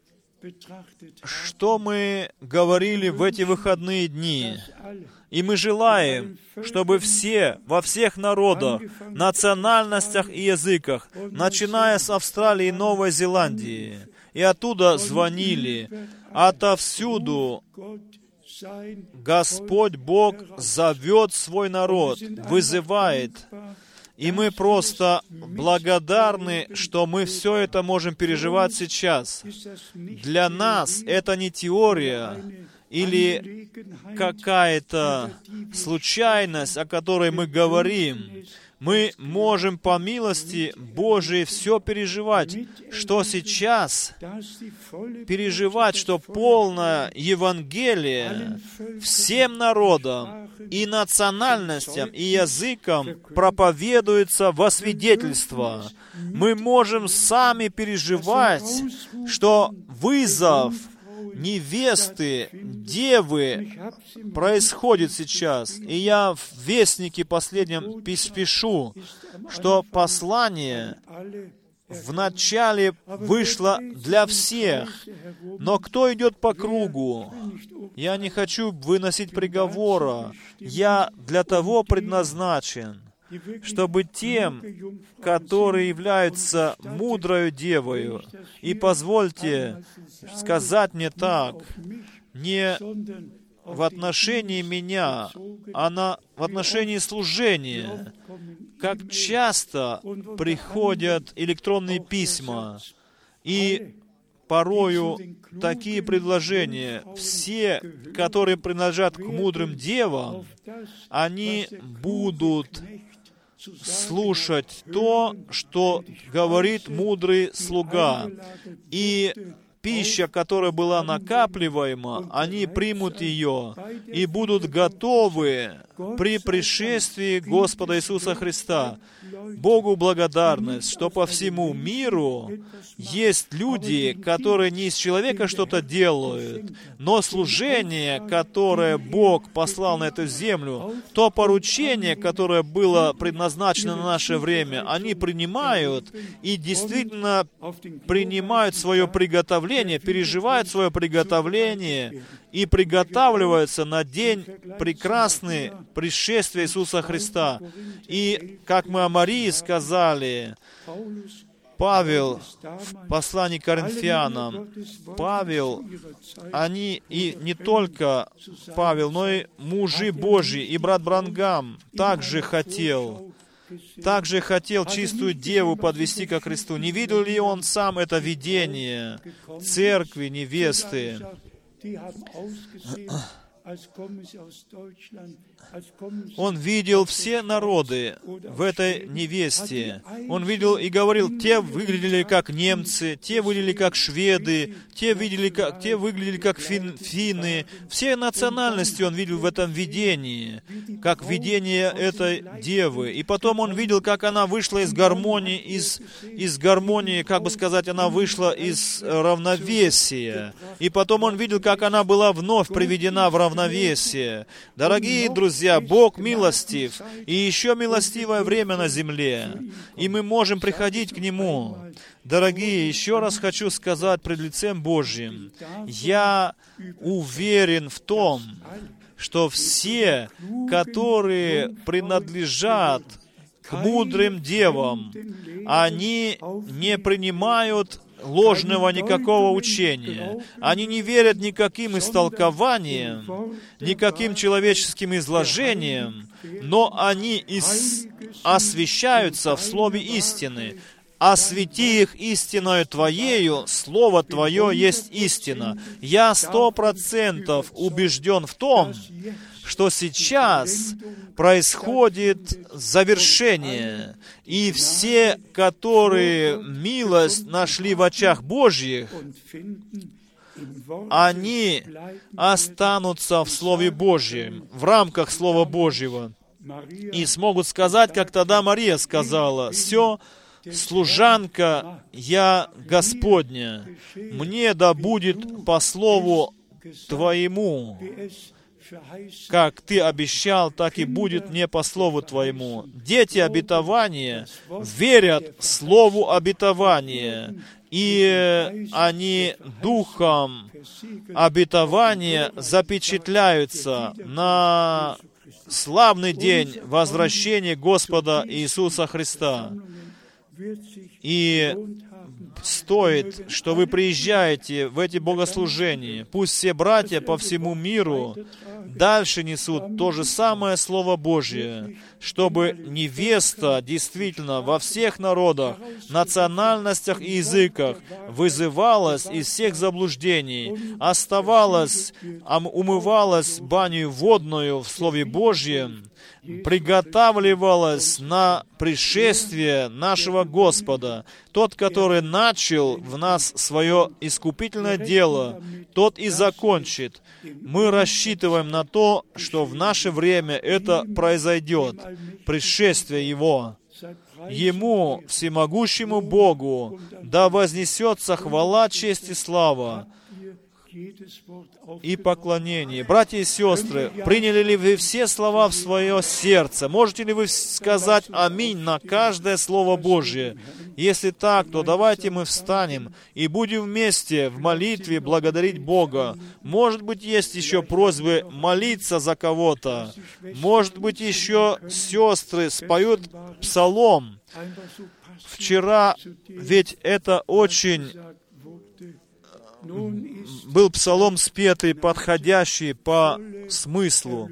Speaker 1: что мы говорили в эти выходные дни. И мы желаем, чтобы все, во всех народах, национальностях и языках, начиная с Австралии и Новой Зеландии, и оттуда звонили, отовсюду Господь Бог зовет свой народ, вызывает. И мы просто благодарны, что мы все это можем переживать сейчас. Для нас это не теория или какая-то случайность, о которой мы говорим. Мы можем по милости Божией все переживать, что сейчас переживать, что полное Евангелие всем народам и национальностям и языкам проповедуется во свидетельство. Мы можем сами переживать, что вызов невесты, девы происходит сейчас. И я в Вестнике последнем пишу, что послание вначале вышло для всех. Но кто идет по кругу? Я не хочу выносить приговора. Я для того предназначен, чтобы тем, которые являются мудрою девою, и позвольте сказать мне так, не в отношении меня, а на, в отношении служения, как часто приходят электронные письма, и порою такие предложения. Все, которые принадлежат к мудрым девам, они будут слушать то, что говорит мудрый слуга. И пища, которая была накапливаема, они примут ее и будут готовы при пришествии Господа Иисуса Христа. Богу благодарность, что по всему миру есть люди, которые не из человека что-то делают, но служение, которое Бог послал на эту землю, то поручение, которое было предназначено на наше время, они принимают и действительно принимают свое приготовление, переживают свое приготовление и приготавливаются на день прекрасный пришествия Иисуса Христа. И, как мы о Марии сказали, Павел в послании к Коринфянам, Павел, они, и не только Павел, но и мужи Божьи, и брат Бранхам также хотел, также хотел чистую деву подвести ко Христу. Не видел ли он сам это видение церкви невесты? Он видел все народы в этой невесте. Он видел и говорил, те выглядели как немцы, те выглядели как шведы, те, видели как, те выглядели как фин, финны. Все национальности он видел в этом видении, как видение этой девы. И потом он видел, как она вышла из гармонии, из, из гармонии, как бы сказать, она вышла из равновесия. И потом он видел, как она была вновь приведена в равновесие. Дорогие друзья, Бог милостив, и еще милостивое время на земле, и мы можем приходить к Нему. Дорогие, еще раз хочу сказать пред лицем Божьим, я уверен в том, что все, которые принадлежат к мудрым девам, они не принимают ложного никакого учения. Они не верят никаким истолкованиям, никаким человеческим изложениям, но они ис- освящаются в Слове истины. «Освети их истиною Твоею, Слово Твое есть истина». Я сто процентов убежден в том, что сейчас происходит завершение, и все, которые милость нашли в очах Божьих, они останутся в Слове Божьем, в рамках Слова Божьего, и смогут сказать, как тогда Мария сказала, «Все, служанка я Господня, мне да будет по слову Твоему». Как Ты обещал, так и будет мне по слову Твоему. Дети обетования верят слову обетования, и они духом обетования запечатляются на славный день возвращения Господа Иисуса Христа. И стоит, что вы приезжаете в эти богослужения. Пусть все братья по всему миру дальше несут то же самое Слово Божье, чтобы невеста действительно во всех народах, национальностях и языках вызывалась из всех заблуждений, оставалась, умывалась баню водную в Слове Божьем, приготавливалась на пришествие нашего Господа. Тот, который начал в нас свое искупительное дело, тот и закончит. Мы рассчитываем на то, что в наше время это произойдет, пришествие Его. Ему, всемогущему Богу, да вознесется хвала, честь и слава и поклонение. Братья и сестры, приняли ли вы все слова в свое сердце? Можете ли вы сказать «Аминь» на каждое Слово Божье? Если так, то давайте мы встанем и будем вместе в молитве благодарить Бога. Может быть, есть еще просьбы молиться за кого-то. Может быть, еще сестры споют псалом. Вчера ведь это очень был псалом спетый, подходящий по смыслу.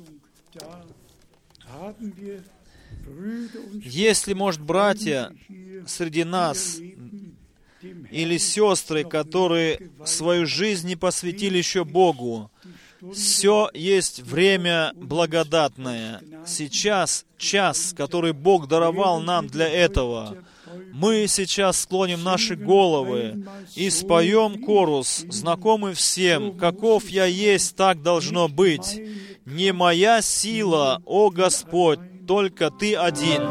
Speaker 1: Если, может, братья среди нас или сестры, которые свою жизнь не посвятили еще Богу, все есть время благодатное. Сейчас час, который Бог даровал нам для этого. Мы сейчас склоним наши головы и споем хорус, знакомый всем, каков я есть, так должно быть. Не моя сила, о Господь, только Ты один.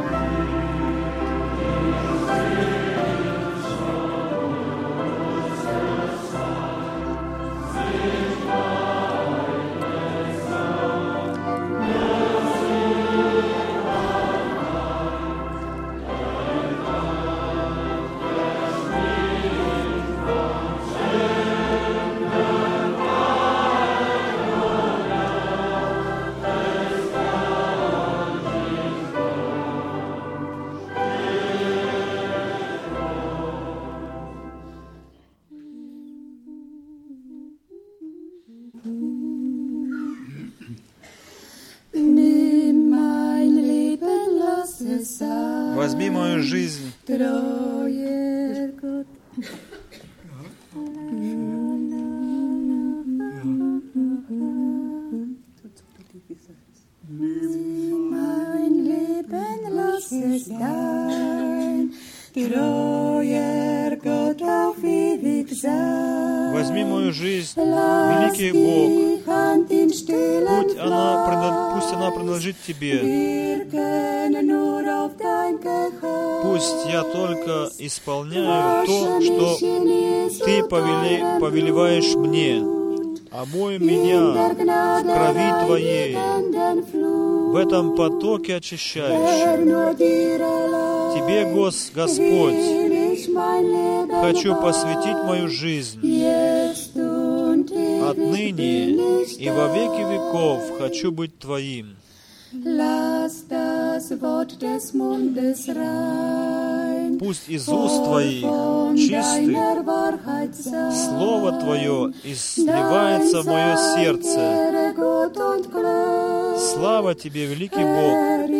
Speaker 1: Возьми мою жизнь. Возьми мою жизнь, великий Бог. Пусть она, пусть она принадлежит Тебе. Пусть я только исполняю то, что Ты повели, повелеваешь мне. Омой меня в крови Твоей, в этом потоке очищающем. Тебе, Гос, Господь, хочу посвятить мою жизнь. Отныне и во веки веков хочу быть Твоим. Пусть из уст Твоих чистых Слово Твое изливается в мое сердце. Слава Тебе, великий Бог!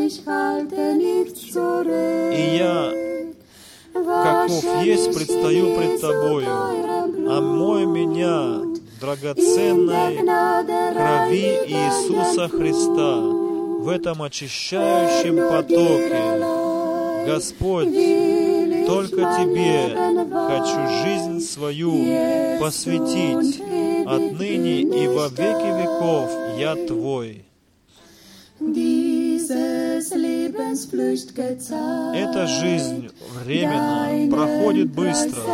Speaker 1: И я, каков есть, предстаю пред Тобою. Омой меня в драгоценной крови Иисуса Христа, в этом очищающем потоке. Господь, только Тебе хочу жизнь свою посвятить. Отныне и во веки веков я Твой. Эта жизнь временно проходит быстро.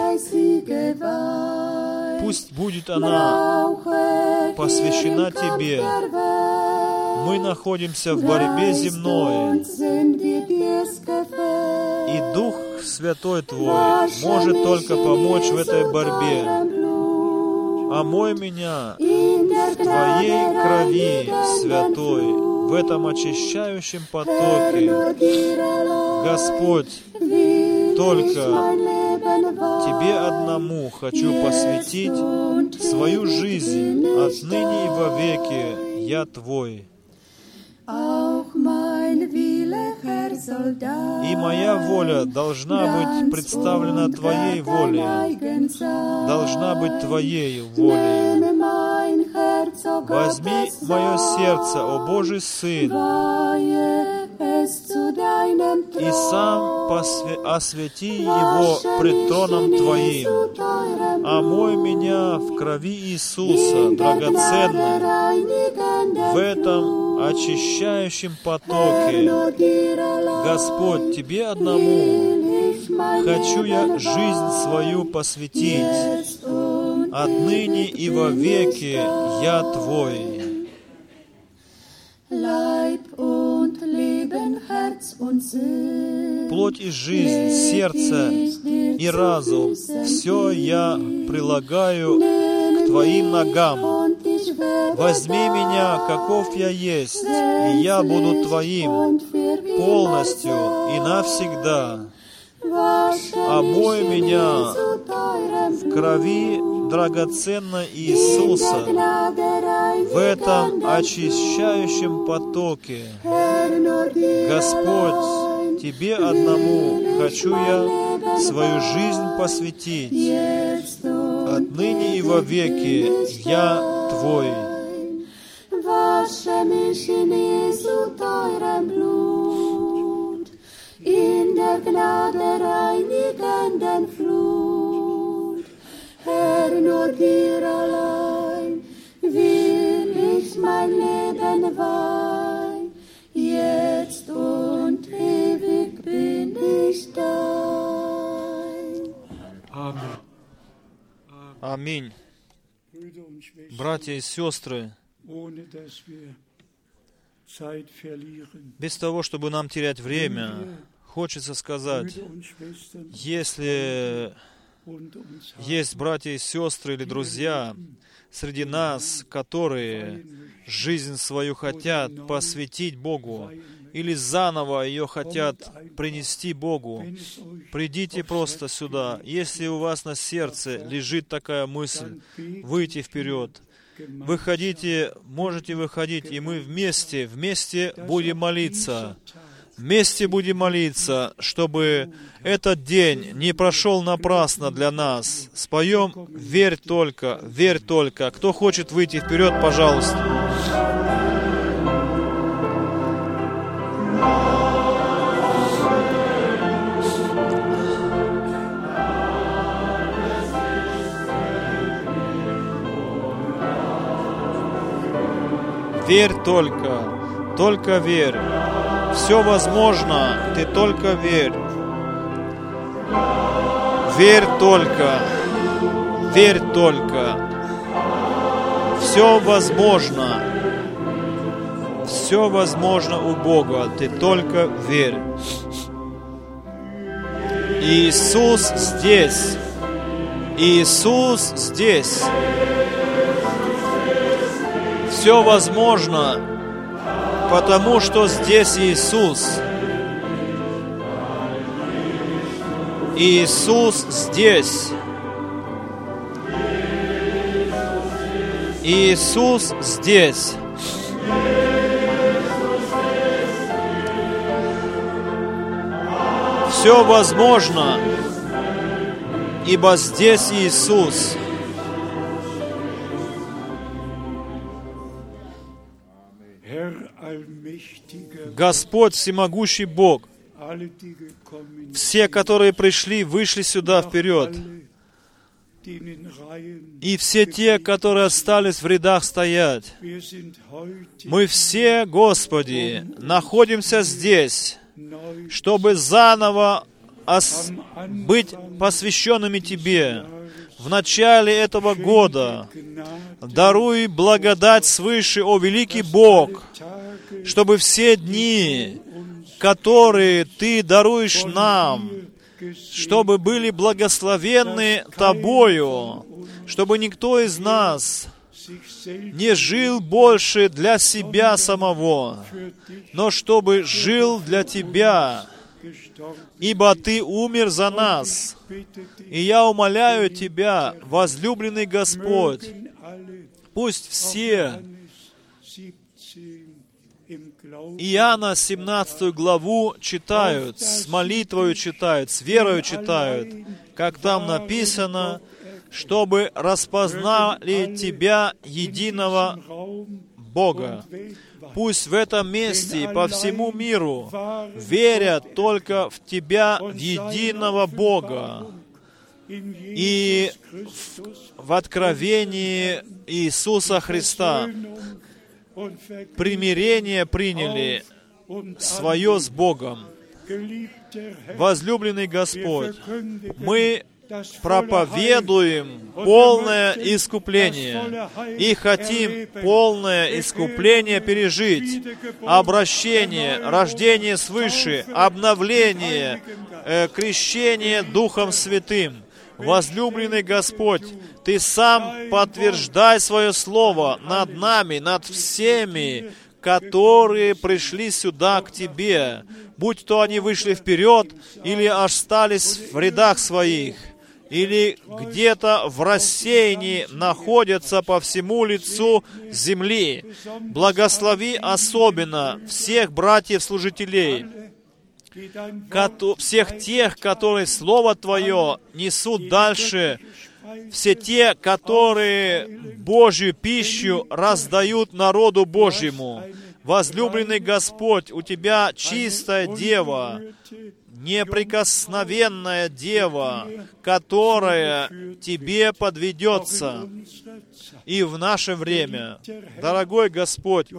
Speaker 1: Пусть будет она посвящена Тебе. Мы находимся в борьбе земной, и Дух Святой Твой может только помочь в этой борьбе. Омой меня в Твоей крови святой, в этом очищающем потоке. Господь, только Тебе одному хочу посвятить свою жизнь, отныне и вовеки я Твой. И моя воля должна быть представлена Твоей волей, должна быть Твоей волей. Возьми мое сердце, о Божий Сын, и сам посвя- освети его пред троном Твоим. Омой меня в крови Иисуса, драгоценной, в этом очищающем потоке. Господь, Тебе одному хочу я жизнь свою посвятить. Отныне и вовеки я Твой. Плоть и жизнь, сердце и разум, все я прилагаю к Твоим ногам. Возьми меня, каков я есть, и я буду Твоим полностью и навсегда. Омой меня в крови драгоценной Иисуса, в этом очищающем потоке. Господь, Тебе одному хочу я свою жизнь посвятить. Отныне и вовеки я Твой.
Speaker 2: In der Gnade reinigenden Flut, Herr, nur dir allein will ich mein Leben weihen, jetzt und ewig bin ich dein.
Speaker 1: Amen. Аминь. Братья и сестры, без того, чтобы нам терять время, хочется сказать, если есть братья и сестры или друзья среди нас, которые жизнь свою хотят посвятить Богу, или заново ее хотят принести Богу, придите просто сюда. Если у вас на сердце лежит такая мысль, выйти вперед. Выходите, можете выходить, и мы вместе, вместе будем молиться Вместе будем молиться, чтобы этот день не прошел напрасно для нас. Споем «Верь только, верь только». Кто хочет выйти вперед, пожалуйста. Верь только, только верь. Все возможно, ты только верь. Верь только, верь только. Все возможно. Все возможно у Бога, ты только верь. Иисус здесь. Иисус здесь. Все возможно, потому что здесь Иисус. Иисус здесь. Иисус здесь. Все возможно, ибо здесь Иисус. Господь Всемогущий Бог, все, которые пришли, вышли сюда вперед, и все те, которые остались в рядах стоять, мы все, Господи, находимся здесь, чтобы заново ос- быть посвященными Тебе. В начале этого года даруй благодать свыше, о великий Бог, чтобы все дни, которые Ты даруешь нам, чтобы были благословенны Тобою, чтобы никто из нас не жил больше для себя самого, но чтобы жил для Тебя, ибо Ты умер за нас. И я умоляю Тебя, возлюбленный Господь, пусть все Иоанна семнадцатую главу читают, с молитвою читают, с верою читают, как там написано, чтобы распознали Тебя, единого Бога. Пусть в этом месте и по всему миру верят только в Тебя, в единого Бога. И в, в откровении Иисуса Христа примирение приняли свое с Богом. Возлюбленный Господь, мы проповедуем полное искупление и хотим полное искупление пережить, обращение, рождение свыше, обновление, э, крещение Духом Святым. Возлюбленный Господь, Ты сам подтверждай свое слово над нами, над всеми, которые пришли сюда к Тебе, будь то они вышли вперед или остались в рядах своих, или где-то в рассеянии находятся по всему лицу земли. Благослови особенно всех братьев-служителей, всех тех, которые Слово Твое несут дальше, все те, которые Божью пищу раздают народу Божьему. Возлюбленный Господь, у Тебя чистая дева, неприкосновенная дева, которая Тебе подведется и в наше время. Дорогой Господь,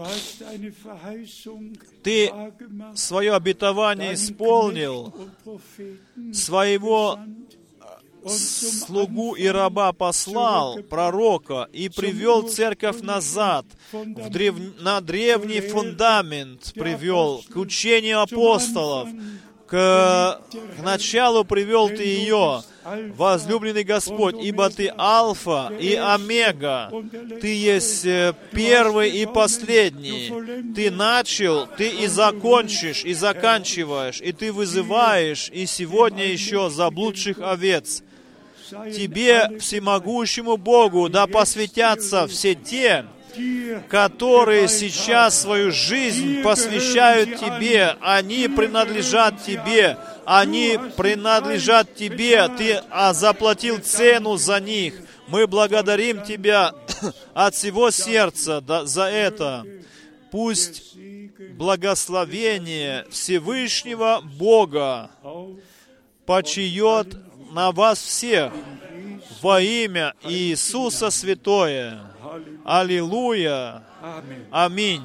Speaker 1: Ты свое обетование исполнил, своего слугу и раба послал, пророка, и привел церковь назад, в древ... на древний фундамент привел, к учению апостолов, к, к началу привел Ты ее, возлюбленный Господь, ибо Ты Альфа и Омега, Ты есть первый и последний, Ты начал, Ты и закончишь, и заканчиваешь, и Ты вызываешь, и сегодня еще заблудших овец. Тебе, всемогущему Богу, да посвятятся все те, которые сейчас свою жизнь посвящают Тебе. Они принадлежат Тебе. Они принадлежат Тебе. Ты а, заплатил цену за них. Мы благодарим Тебя от всего сердца да, за это. Пусть благословение Всевышнего Бога почиет на вас всех во имя Иисуса Святое. Аллилуйя! Аминь!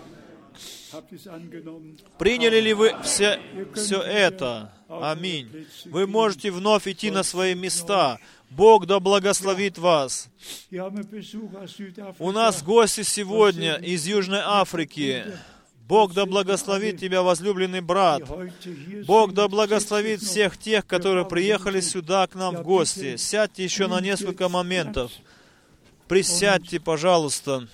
Speaker 1: Приняли ли вы все, все это? Аминь. Вы можете вновь идти на свои места. Бог да благословит вас. У нас гости сегодня из Южной Африки. Бог да благословит тебя, возлюбленный брат. Бог да благословит всех тех, которые приехали сюда к нам в гости. Сядьте еще на несколько моментов. Присядьте, пожалуйста.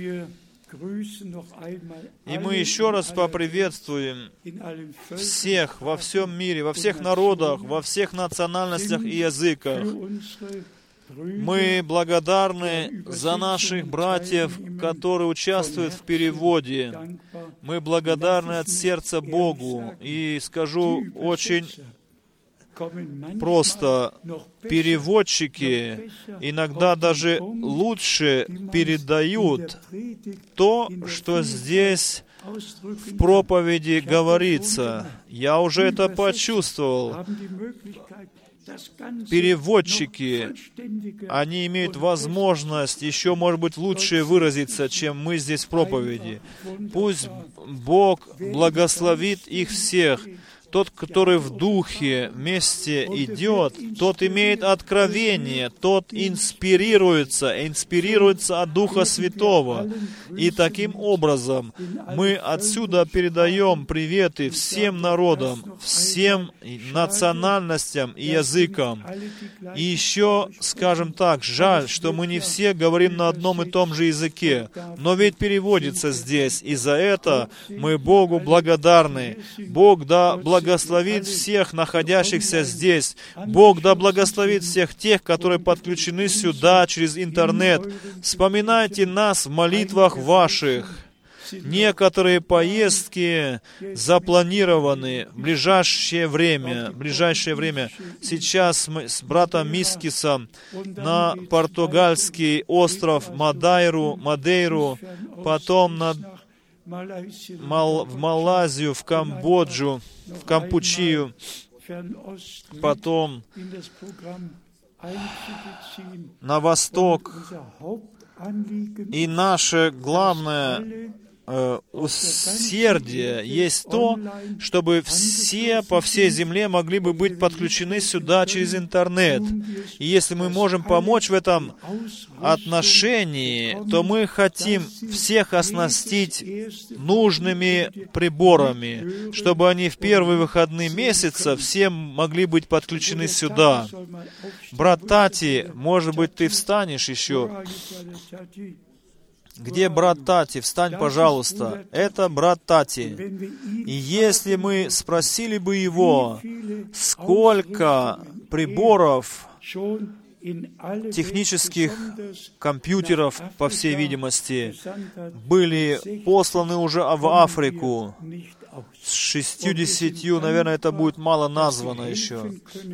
Speaker 1: И мы еще раз поприветствуем всех во всем мире, во всех народах, во всех национальностях и языках. Мы благодарны за наших братьев, которые участвуют в переводе. Мы благодарны от сердца Богу. И скажу очень просто, переводчики иногда даже лучше передают то, что здесь в проповеди говорится. Я уже это почувствовал. Переводчики, они имеют возможность еще, может быть, лучше выразиться, чем мы здесь в проповеди. Пусть Бог благословит их всех. Тот, который в духе вместе идет, тот имеет откровение, тот инспирируется, инспирируется от Духа Святого. И таким образом мы отсюда передаем приветы всем народам, всем национальностям и языкам. И еще, скажем так, жаль, что мы не все говорим на одном и том же языке, но ведь переводится здесь, и за это мы Богу благодарны. Бог да благословит благословит всех находящихся здесь. Бог да благословит всех тех, которые подключены сюда через интернет. Вспоминайте нас в молитвах ваших. Некоторые поездки запланированы в ближайшее время. В ближайшее время. Сейчас мы с братом Мискисом на португальский остров Мадейру, Мадейру, потом на Мал, в Малайзию, в Камбоджу, в Кампучию, потом на восток. И наше главное э, усердие есть то, чтобы все по всей земле могли бы быть подключены сюда через интернет. И если мы можем помочь в этом отношении, то мы хотим всех оснастить нужными приборами, чтобы они в первые выходные месяца все могли быть подключены сюда. Брат Тати, может быть, ты встанешь еще? Где брат Тати? Встань, пожалуйста. Это брат Тати. И если мы спросили бы его, сколько приборов, технических компьютеров, по всей видимости, были посланы уже в Африку, с шестьюдесятью, наверное, это будет мало названо еще.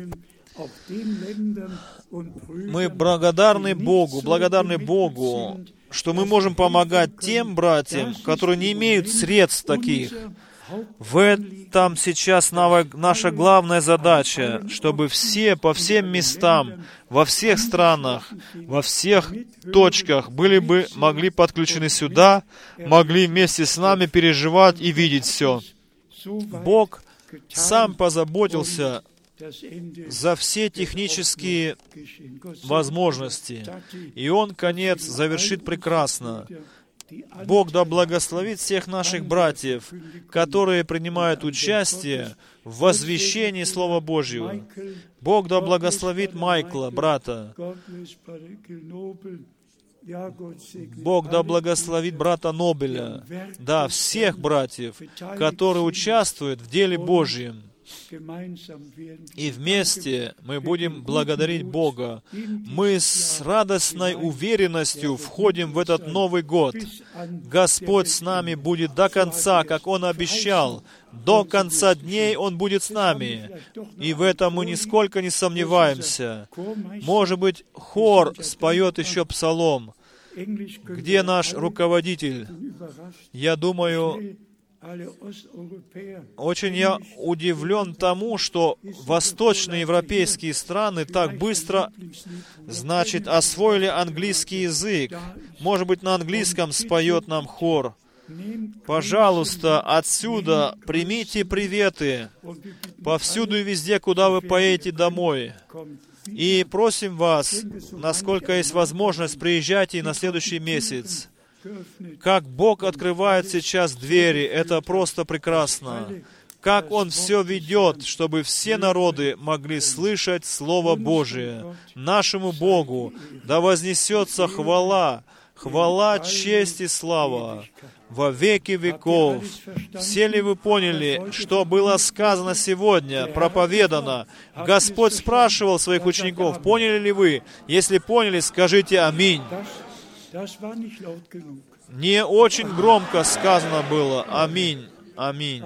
Speaker 1: Мы благодарны Богу, благодарны Богу, что мы можем помогать тем братьям, которые не имеют средств таких. В этом сейчас наша главная задача, чтобы все по всем местам, во всех странах, во всех точках были бы, могли подключены сюда, могли вместе с нами переживать и видеть все. Бог сам позаботился за все технические возможности. И Он конец завершит прекрасно. Бог да благословит всех наших братьев, которые принимают участие в возвещении Слова Божьего. Бог да благословит Майкла, брата. Бог да благословит брата Нобеля. Да, всех братьев, которые участвуют в деле Божьем. И вместе мы будем благодарить Бога. Мы с радостной уверенностью входим в этот Новый год. Господь с нами будет до конца, как Он обещал. До конца дней Он будет с нами. И в этом мы нисколько не сомневаемся. Может быть, хор споет еще псалом. Где наш руководитель? Я думаю, очень я удивлен тому, что восточноевропейские страны так быстро, значит, освоили английский язык. Может быть, на английском споет нам хор. Пожалуйста, отсюда примите приветы повсюду и везде, куда вы поедете домой. И просим вас, насколько есть возможность, приезжайте на следующий месяц. Как Бог открывает сейчас двери, это просто прекрасно. Как Он все ведет, чтобы все народы могли слышать Слово Божие. Нашему Богу да вознесется хвала, хвала, честь и слава во веки веков. Все ли вы поняли, что было сказано сегодня, проповедано? Господь спрашивал своих учеников, поняли ли вы? Если поняли, скажите «Аминь». Не очень громко сказано было «Аминь». Аминь.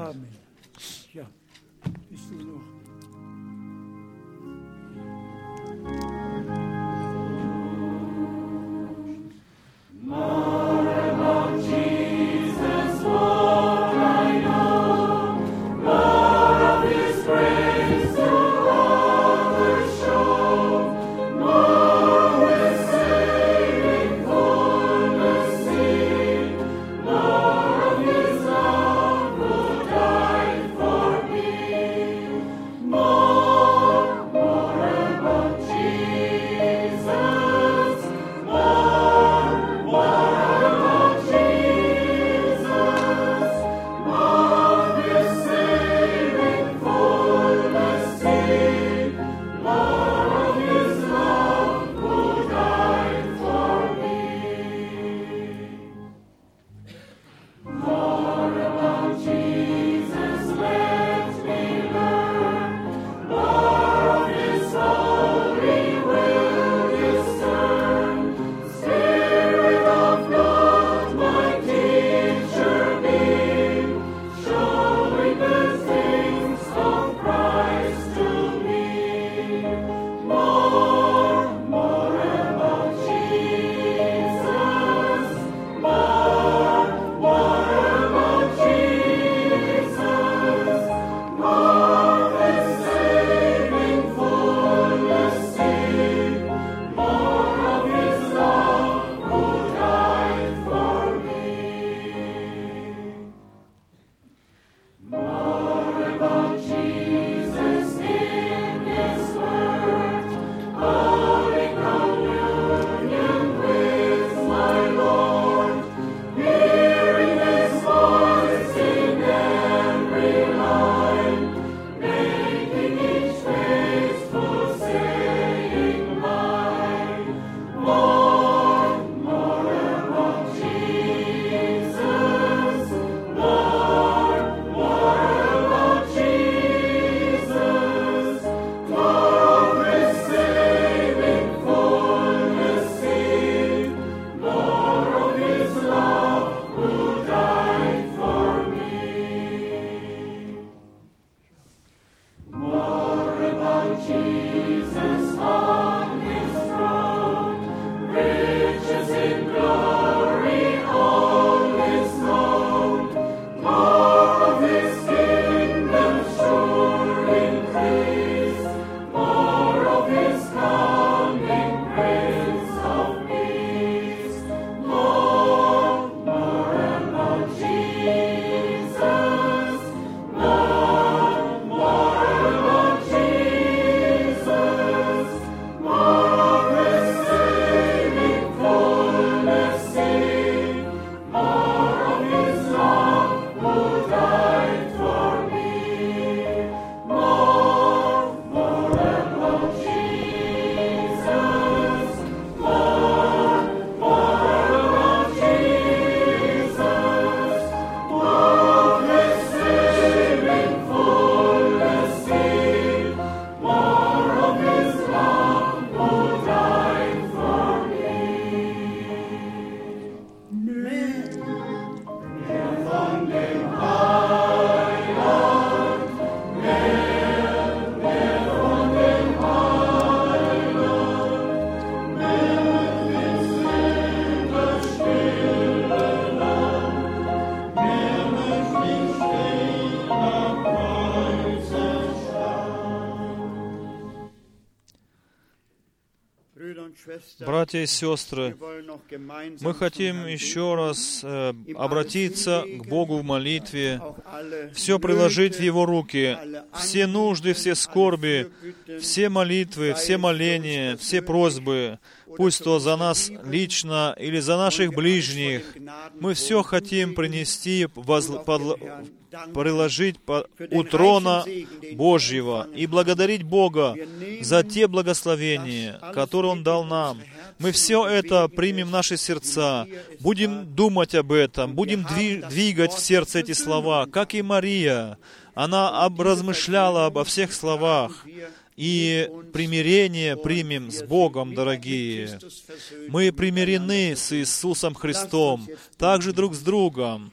Speaker 1: Братья и сестры, мы хотим еще раз э, обратиться к Богу в молитве, все приложить в Его руки, все нужды, все скорби, все молитвы, все моления, все просьбы, пусть то за нас лично или за наших ближних, мы все хотим принести, возл... под... приложить у трона Божьего и благодарить Бога за те благословения, которые Он дал нам. Мы все это примем в наши сердца, будем думать об этом, будем двигать в сердце эти слова, как и Мария. Она размышляла обо всех словах. И примирение примем с Богом, дорогие. Мы примирены с Иисусом Христом, также друг с другом.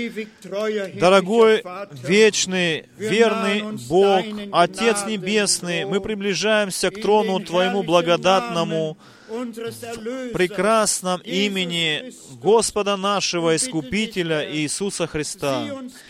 Speaker 1: Дорогой, вечный, верный Бог, Отец Небесный, мы приближаемся к трону Твоему благодатному, в прекрасном имени Господа нашего Искупителя Иисуса Христа.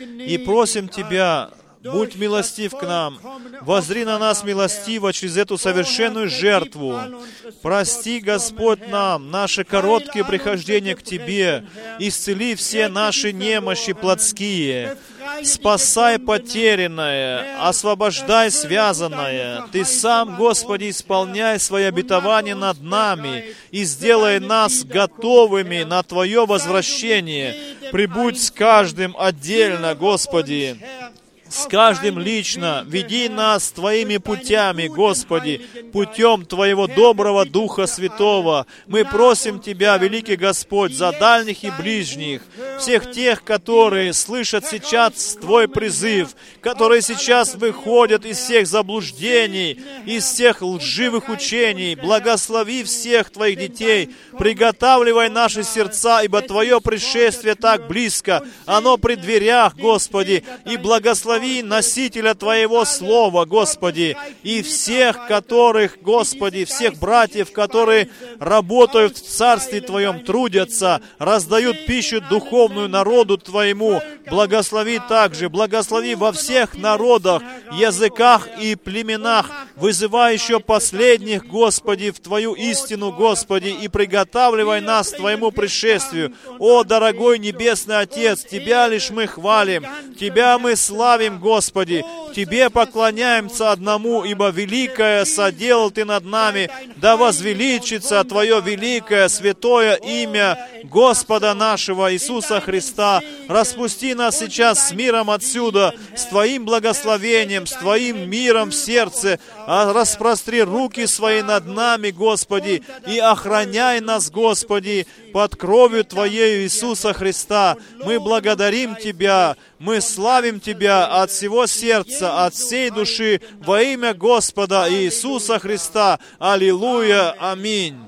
Speaker 1: И просим Тебя, будь милостив к нам, воззри на нас милостиво через эту совершенную жертву. Прости, Господь, нам наше короткое прихождение к Тебе, исцели все наши немощи плотские, спасай потерянное, освобождай связанное. Ты сам, Господи, исполняй свои обетования над нами и сделай нас готовыми на Твое возвращение. Прибудь с каждым отдельно, Господи, с каждым лично. Веди нас Твоими путями, Господи, путем Твоего доброго Духа Святого. Мы просим Тебя, великий Господь, за дальних и ближних, всех тех, которые слышат сейчас Твой призыв, которые сейчас выходят из всех заблуждений, из всех лживых учений. Благослови всех Твоих детей, приготавливай наши сердца, ибо Твое пришествие так близко, оно при дверях, Господи, и благослови носителя Твоего Слова, Господи, и всех, которых, Господи, всех братьев, которые работают в Царстве Твоем, трудятся, раздают пищу духовную народу Твоему. Благослови также, благослови во всех народах, языках и племенах, вызывай еще последних, Господи, в Твою истину, Господи, и приготавливай нас к Твоему пришествию. О, дорогой Небесный Отец, Тебя лишь мы хвалим, Тебя мы славим, Господи, Тебе поклоняемся одному, ибо великое соделал Ты над нами, да возвеличится Твое великое, святое имя Господа нашего Иисуса Христа. Распусти нас сейчас с миром отсюда, с Твоим благословением, с Твоим миром в сердце, а распростри руки Свои над нами, Господи, и охраняй нас, Господи, под кровью Твоей Иисуса Христа. Мы благодарим Тебя, мы славим Тебя от всего сердца, от всей души, во имя Господа Иисуса Христа. Аллилуйя! Аминь!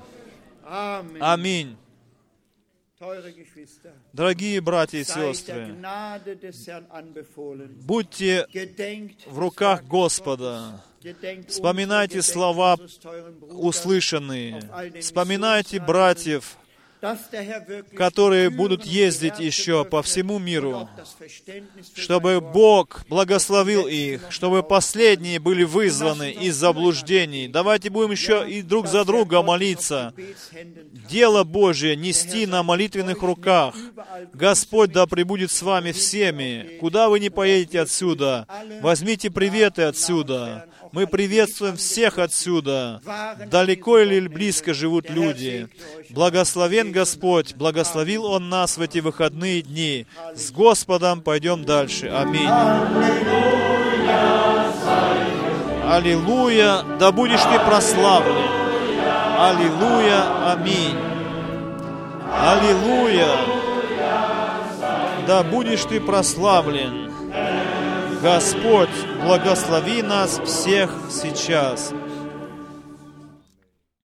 Speaker 1: Аминь! Дорогие братья и сестры, будьте в руках Господа. Вспоминайте слова услышанные. Вспоминайте братьев, которые будут ездить еще по всему миру, чтобы Бог благословил их, чтобы последние были вызваны из заблуждений. Давайте будем еще и друг за друга молиться. Дело Божие нести на молитвенных руках. Господь да пребудет с вами всеми. Куда вы не поедете отсюда, возьмите приветы отсюда. Мы приветствуем всех отсюда. Далеко или близко живут люди. Благословен Господь, благословил Он нас в эти выходные дни. С Господом пойдем дальше. Аминь. Аллилуйя, да будешь Ты прославлен. Аллилуйя, аминь. Аллилуйя, да будешь Ты прославлен. Господь, благослови нас всех сейчас.